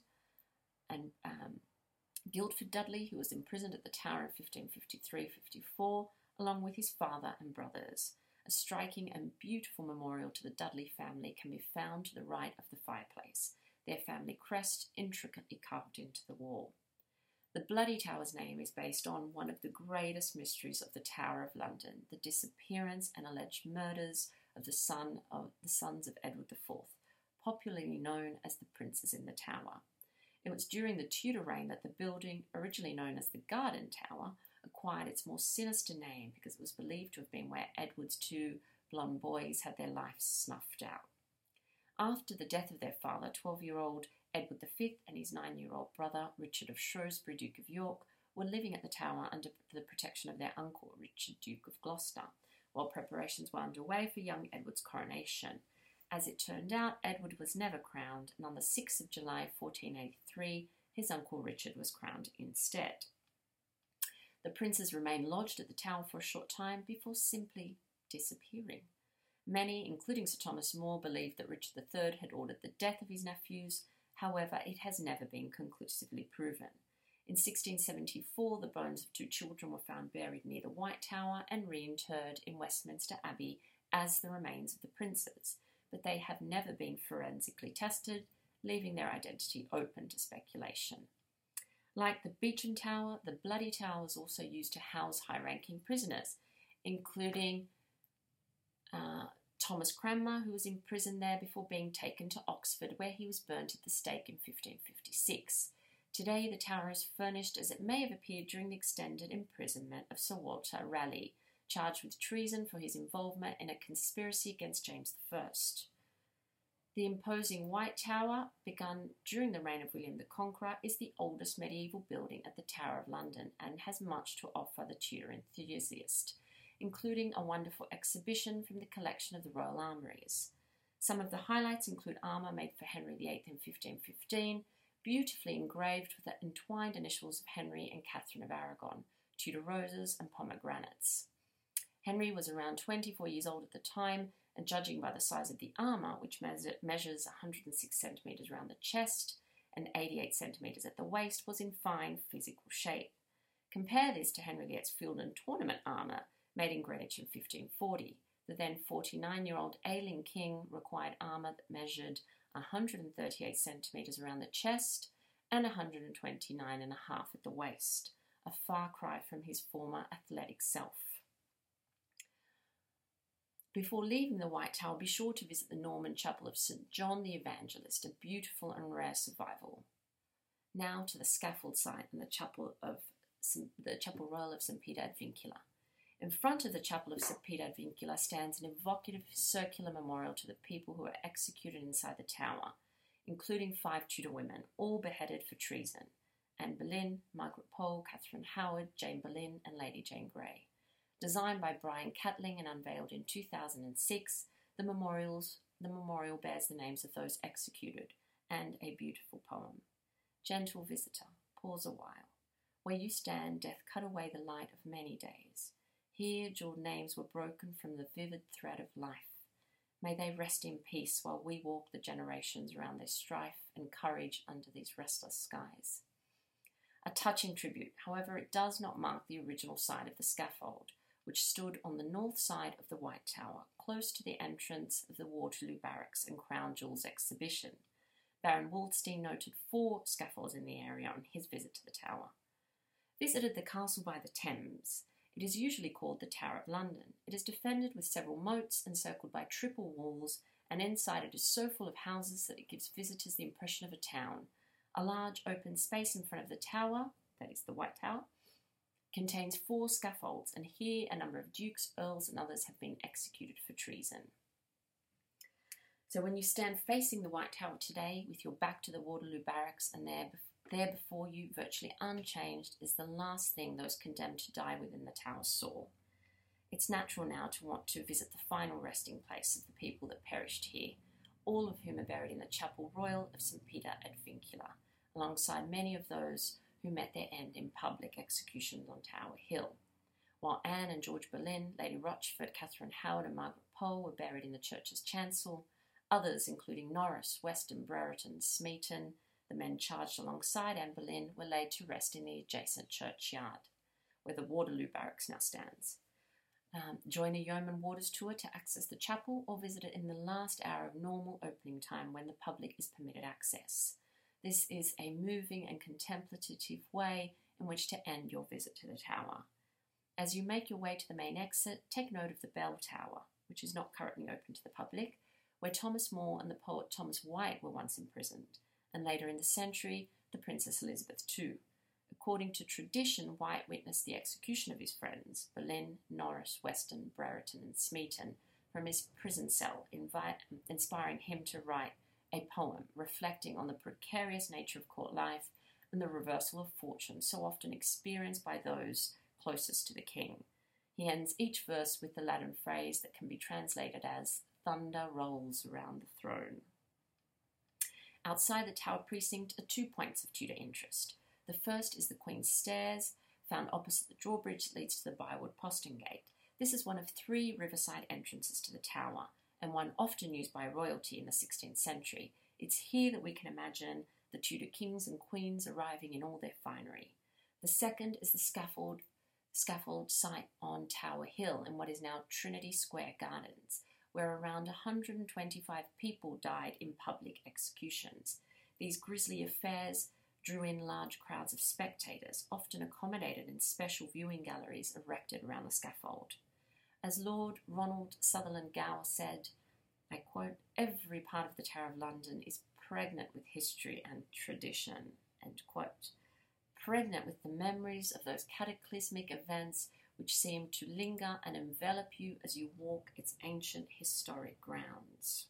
and um, Guildford Dudley, who was imprisoned at the Tower in fifteen fifty-three fifty-four, along with his father and brothers. A striking and beautiful memorial to the Dudley family can be found to the right of the fireplace, their family crest intricately carved into the wall. The Bloody Tower's name is based on one of the greatest mysteries of the Tower of London, the disappearance and alleged murders of the son of the sons of Edward the Fourth, popularly known as the Princes in the Tower. It was during the Tudor reign that the building, originally known as the Garden Tower, acquired its more sinister name because it was believed to have been where Edward's two blonde boys had their lives snuffed out. After the death of their father, twelve-year-old Edward the Fifth and his nine-year-old brother, Richard of Shrewsbury, Duke of York, were living at the Tower under the protection of their uncle, Richard, Duke of Gloucester, while preparations were underway for young Edward's coronation. As it turned out, Edward was never crowned, and on the sixth of July fourteen eighty-three, his uncle Richard was crowned instead. The princes remained lodged at the Tower for a short time before simply disappearing. Many, including Sir Thomas More, believed that Richard the Third had ordered the death of his nephews, However, it has never been conclusively proven. In sixteen seventy-four, the bones of two children were found buried near the White Tower and reinterred in Westminster Abbey as the remains of the princes, but they have never been forensically tested, leaving their identity open to speculation. Like the Beauchamp Tower, the Bloody Tower was also used to house high-ranking prisoners, including uh, Thomas Cranmer, who was imprisoned there before being taken to Oxford, where he was burnt at the stake in fifteen fifty-six. Today, the tower is furnished as it may have appeared during the extended imprisonment of Sir Walter Raleigh, charged with treason for his involvement in a conspiracy against James the First. The imposing White Tower, begun during the reign of William the Conqueror, is the oldest medieval building at the Tower of London and has much to offer the Tudor enthusiast, including a wonderful exhibition from the collection of the Royal Armouries. Some of the highlights include armour made for Henry the Eighth in fifteen fifteen, beautifully engraved with the entwined initials of Henry and Catherine of Aragon, Tudor roses and pomegranates. Henry was around twenty-four years old at the time, and judging by the size of the armour, which measures one hundred six centimetres around the chest and eighty-eight centimetres at the waist, was in fine physical shape. Compare this to Henry the Eighth's field and tournament armour, made in Greenwich in fifteen forty. The then forty-nine-year-old ailing king required armour that measured one hundred thirty-eight centimetres around the chest and one hundred twenty-nine and a half at the waist, a far cry from his former athletic self. Before leaving the White Tower, be sure to visit the Norman Chapel of Saint John the Evangelist, a beautiful and rare survival. Now to the scaffold site and the Chapel of the Chapel Royal of Saint Peter ad Vincula. In front of the Chapel of Saint Peter ad Vincula stands an evocative circular memorial to the people who were executed inside the tower, including five Tudor women, all beheaded for treason: Anne Boleyn, Margaret Pole, Catherine Howard, Jane Boleyn, and Lady Jane Grey. Designed by Brian Catling and unveiled in two thousand six, the, memorials, the memorial bears the names of those executed and a beautiful poem. Gentle visitor, pause a while. Where you stand, death cut away the light of many days. Here jeweled names were broken from the vivid thread of life. May they rest in peace while we walk the generations around their strife and courage under these restless skies. A touching tribute, however, it does not mark the original site of the scaffold, which stood on the north side of the White Tower, close to the entrance of the Waterloo Barracks and Crown Jewels exhibition. Baron Waldstein noted four scaffolds in the area on his visit to the tower. Visited the castle by the Thames. It is usually called the Tower of London. It is defended with several moats, encircled by triple walls, and inside it is so full of houses that it gives visitors the impression of a town. A large open space in front of the tower, that is the White Tower, contains four scaffolds, and here a number of dukes, earls, and others have been executed for treason. So when you stand facing the White Tower today, with your back to the Waterloo Barracks, and there, there before you, virtually unchanged, is the last thing those condemned to die within the tower saw. It's natural now to want to visit the final resting place of the people that perished here, all of whom are buried in the Chapel Royal of Saint Peter ad Vincula, alongside many of those who met their end in public executions on Tower Hill. While Anne and George Boleyn, Lady Rochford, Catherine Howard and Margaret Pole were buried in the church's chancel, others, including Norris, Weston, Brereton, Smeaton, the men charged alongside Anne Boleyn, were laid to rest in the adjacent churchyard, where the Waterloo Barracks now stands. Um, join a yeoman warders tour to access the chapel, or visit it in the last hour of normal opening time when the public is permitted access. This is a moving and contemplative way in which to end your visit to the tower. As you make your way to the main exit, take note of the Bell Tower, which is not currently open to the public, where Thomas More and the poet Thomas White were once imprisoned, and later in the century, the Princess Elizabeth the Second. According to tradition, White witnessed the execution of his friends, Boleyn, Norris, Weston, Brereton, and Smeaton, from his prison cell, invite, inspiring him to write a poem reflecting on the precarious nature of court life and the reversal of fortune so often experienced by those closest to the king. He ends each verse with the Latin phrase that can be translated as, "Thunder rolls around the throne." Outside the Tower precinct are two points of Tudor interest. The first is the Queen's Stairs, found opposite the drawbridge that leads to the Bywood Postern Gate. This is one of three riverside entrances to the tower, and one often used by royalty in the sixteenth century. It's here that we can imagine the Tudor kings and queens arriving in all their finery. The second is the scaffold, scaffold site on Tower Hill in what is now Trinity Square Gardens, where around one hundred twenty-five people died in public executions. These grisly affairs drew in large crowds of spectators, often accommodated in special viewing galleries erected around the scaffold. As Lord Ronald Sutherland Gower said, I quote, "Every part of the Tower of London is pregnant with history and tradition," end quote. Pregnant with the memories of those cataclysmic events which seem to linger and envelop you as you walk its ancient historic grounds.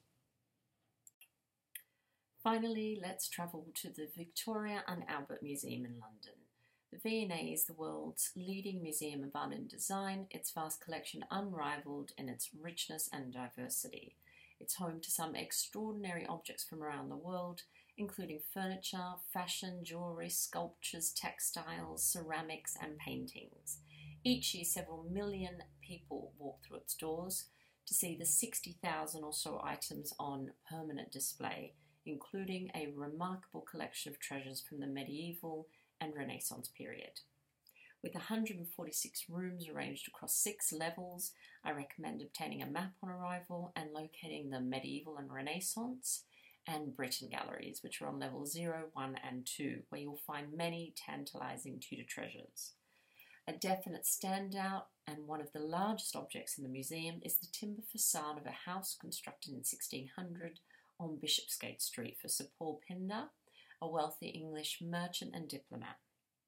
Finally, let's travel to the Victoria and Albert Museum in London. The V and A is the world's leading museum of art and design, its vast collection unrivaled in its richness and diversity. It's home to some extraordinary objects from around the world, including furniture, fashion, jewellery, sculptures, textiles, ceramics and paintings. Each year, several million people walk through its doors to see the sixty thousand or so items on permanent display, including a remarkable collection of treasures from the medieval and Renaissance period. With one hundred forty-six rooms arranged across six levels, I recommend obtaining a map on arrival and locating the medieval and Renaissance and Britain galleries, which are on levels zero, one and two, where you'll find many tantalising Tudor treasures. A definite standout and one of the largest objects in the museum is the timber facade of a house constructed in sixteen hundred on Bishopsgate Street for Sir Paul Pindar, a wealthy English merchant and diplomat.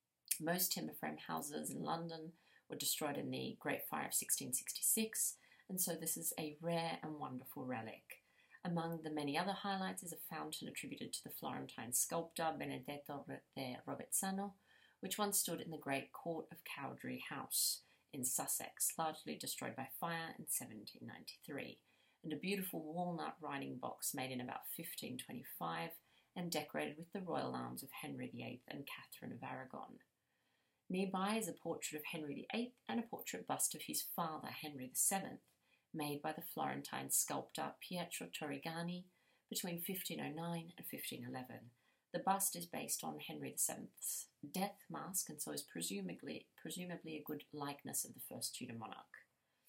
Most timber frame houses in London were destroyed in the Great Fire of sixteen sixty-six, and so this is a rare and wonderful relic. Among the many other highlights is a fountain attributed to the Florentine sculptor Benedetto de Rovezzano, which once stood in the great court of Cowdray House in Sussex, largely destroyed by fire in seventeen ninety-three, and a beautiful walnut writing box made in about fifteen twenty-five and decorated with the royal arms of Henry the Eighth and Catherine of Aragon. Nearby is a portrait of Henry the Eighth and a portrait bust of his father, Henry the Seventh, made by the Florentine sculptor Pietro Torrigiani between fifteen oh nine and fifteen eleven. The bust is based on Henry the Seventh's death mask and so is presumably, presumably a good likeness of the first Tudor monarch.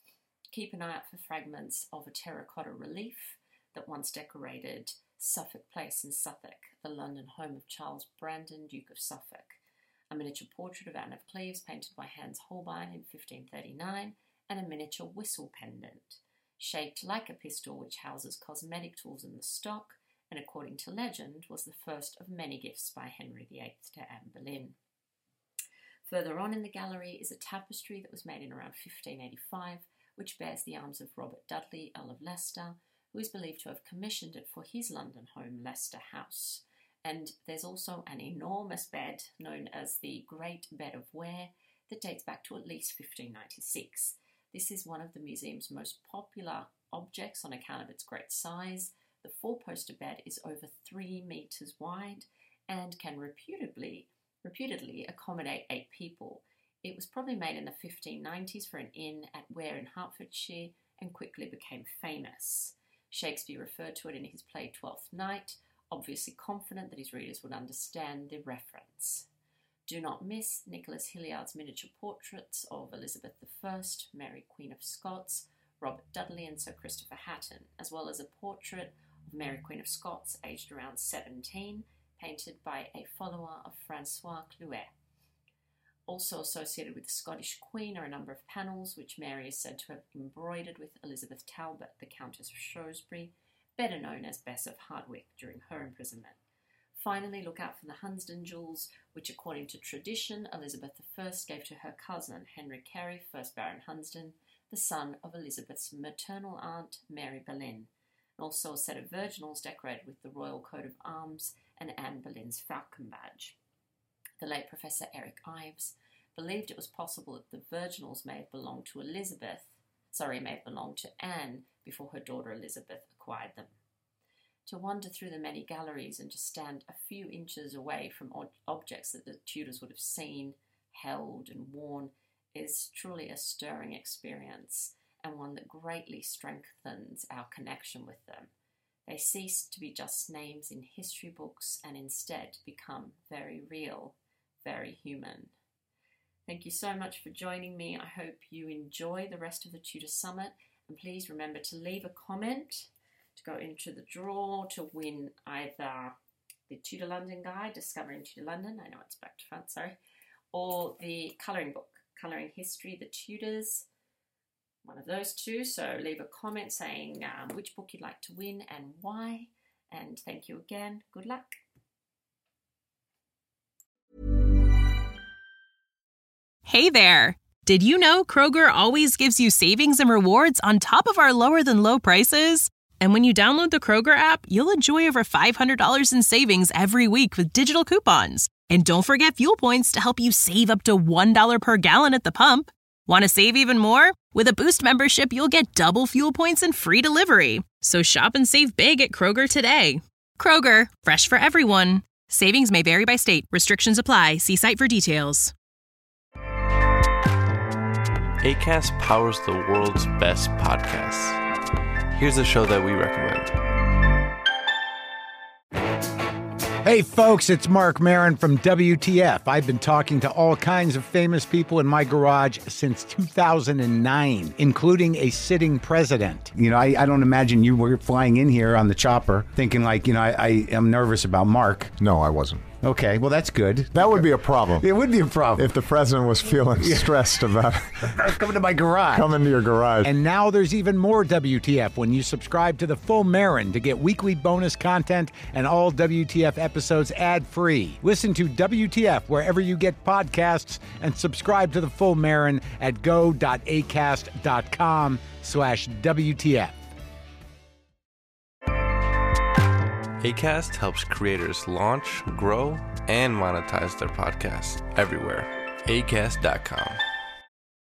Keep an eye out for fragments of a terracotta relief that once decorated Suffolk Place in Suffolk, the London home of Charles Brandon, Duke of Suffolk. A miniature portrait of Anne of Cleves painted by Hans Holbein in fifteen thirty-nine, and a miniature whistle pendant, shaped like a pistol which houses cosmetic tools in the stock, and according to legend was the first of many gifts by Henry the Eighth to Anne Boleyn. Further on in the gallery is a tapestry that was made in around fifteen eighty-five, which bears the arms of Robert Dudley, Earl of Leicester, who is believed to have commissioned it for his London home, Leicester House. And there's also an enormous bed known as the Great Bed of Ware that dates back to at least fifteen ninety-six. This is one of the museum's most popular objects on account of its great size. The four-poster bed is over three metres wide and can reputably, reputedly accommodate eight people. It was probably made in the fifteen nineties for an inn at Ware in Hertfordshire and quickly became famous. Shakespeare referred to it in his play Twelfth Night, obviously confident that his readers would understand the reference. Do not miss Nicholas Hilliard's miniature portraits of Elizabeth the First, Mary Queen of Scots, Robert Dudley and Sir Christopher Hatton, as well as a portrait of Mary Queen of Scots aged around seventeen, painted by a follower of Francois Clouet. Also associated with the Scottish Queen are a number of panels which Mary is said to have embroidered with Elizabeth Talbot, the Countess of Shrewsbury, better known as Bess of Hardwicke, during her imprisonment. Finally, look out for the Hunsdon jewels, which according to tradition, Elizabeth the First gave to her cousin, Henry Carey, first Baron Hunsdon, the son of Elizabeth's maternal aunt, Mary Boleyn, and also a set of virginals decorated with the royal coat of arms and Anne Boleyn's falcon badge. The late Professor Eric Ives believed it was possible that the virginals may have belonged to Elizabeth, sorry, may have belonged to Anne before her daughter Elizabeth acquired them. To wander through the many galleries and to stand a few inches away from ob- objects that the Tudors would have seen, held and worn is truly a stirring experience and one that greatly strengthens our connection with them. They cease to be just names in history books and instead become very real, very human. Thank you so much for joining me. I hope you enjoy the rest of the Tudor Summit, and please remember to leave a comment to go into the draw to win either the Tudor London Guide, Discovering Tudor London, I know it's back to front, sorry, or the colouring book, Colouring History, The Tudors, one of those two. So leave a comment saying um, which book you'd like to win and why, and thank you again. Good luck. Hey there! Did you know Kroger always gives you savings and rewards on top of our lower than low prices? And when you download the Kroger app, you'll enjoy over five hundred dollars in savings every week with digital coupons. And don't forget fuel points to help you save up to one dollar per gallon at the pump. Want to save even more? With a Boost membership, you'll get double fuel points and free delivery. So shop and save big at Kroger today. Kroger, fresh for everyone. Savings may vary by state. Restrictions apply. See site for details. Acast powers the world's best podcasts. Here's a show that we recommend. Hey folks, it's Mark Maron from W T F. I've been talking to all kinds of famous people in my garage since two thousand nine, including a sitting president. You know, I, I don't imagine you were flying in here on the chopper thinking like, you know, I, I am nervous about Mark. No, I wasn't. Okay, well, that's good. That would be a problem. It would be a problem. If the president was feeling stressed about coming to my garage. Coming to your garage. And now there's even more W T F when you subscribe to the Full Marin to get weekly bonus content and all W T F episodes ad-free. Listen to W T F wherever you get podcasts and subscribe to the Full Marin at go.acast.com slash WTF. Acast helps creators launch, grow, and monetize their podcasts everywhere. acast dot com.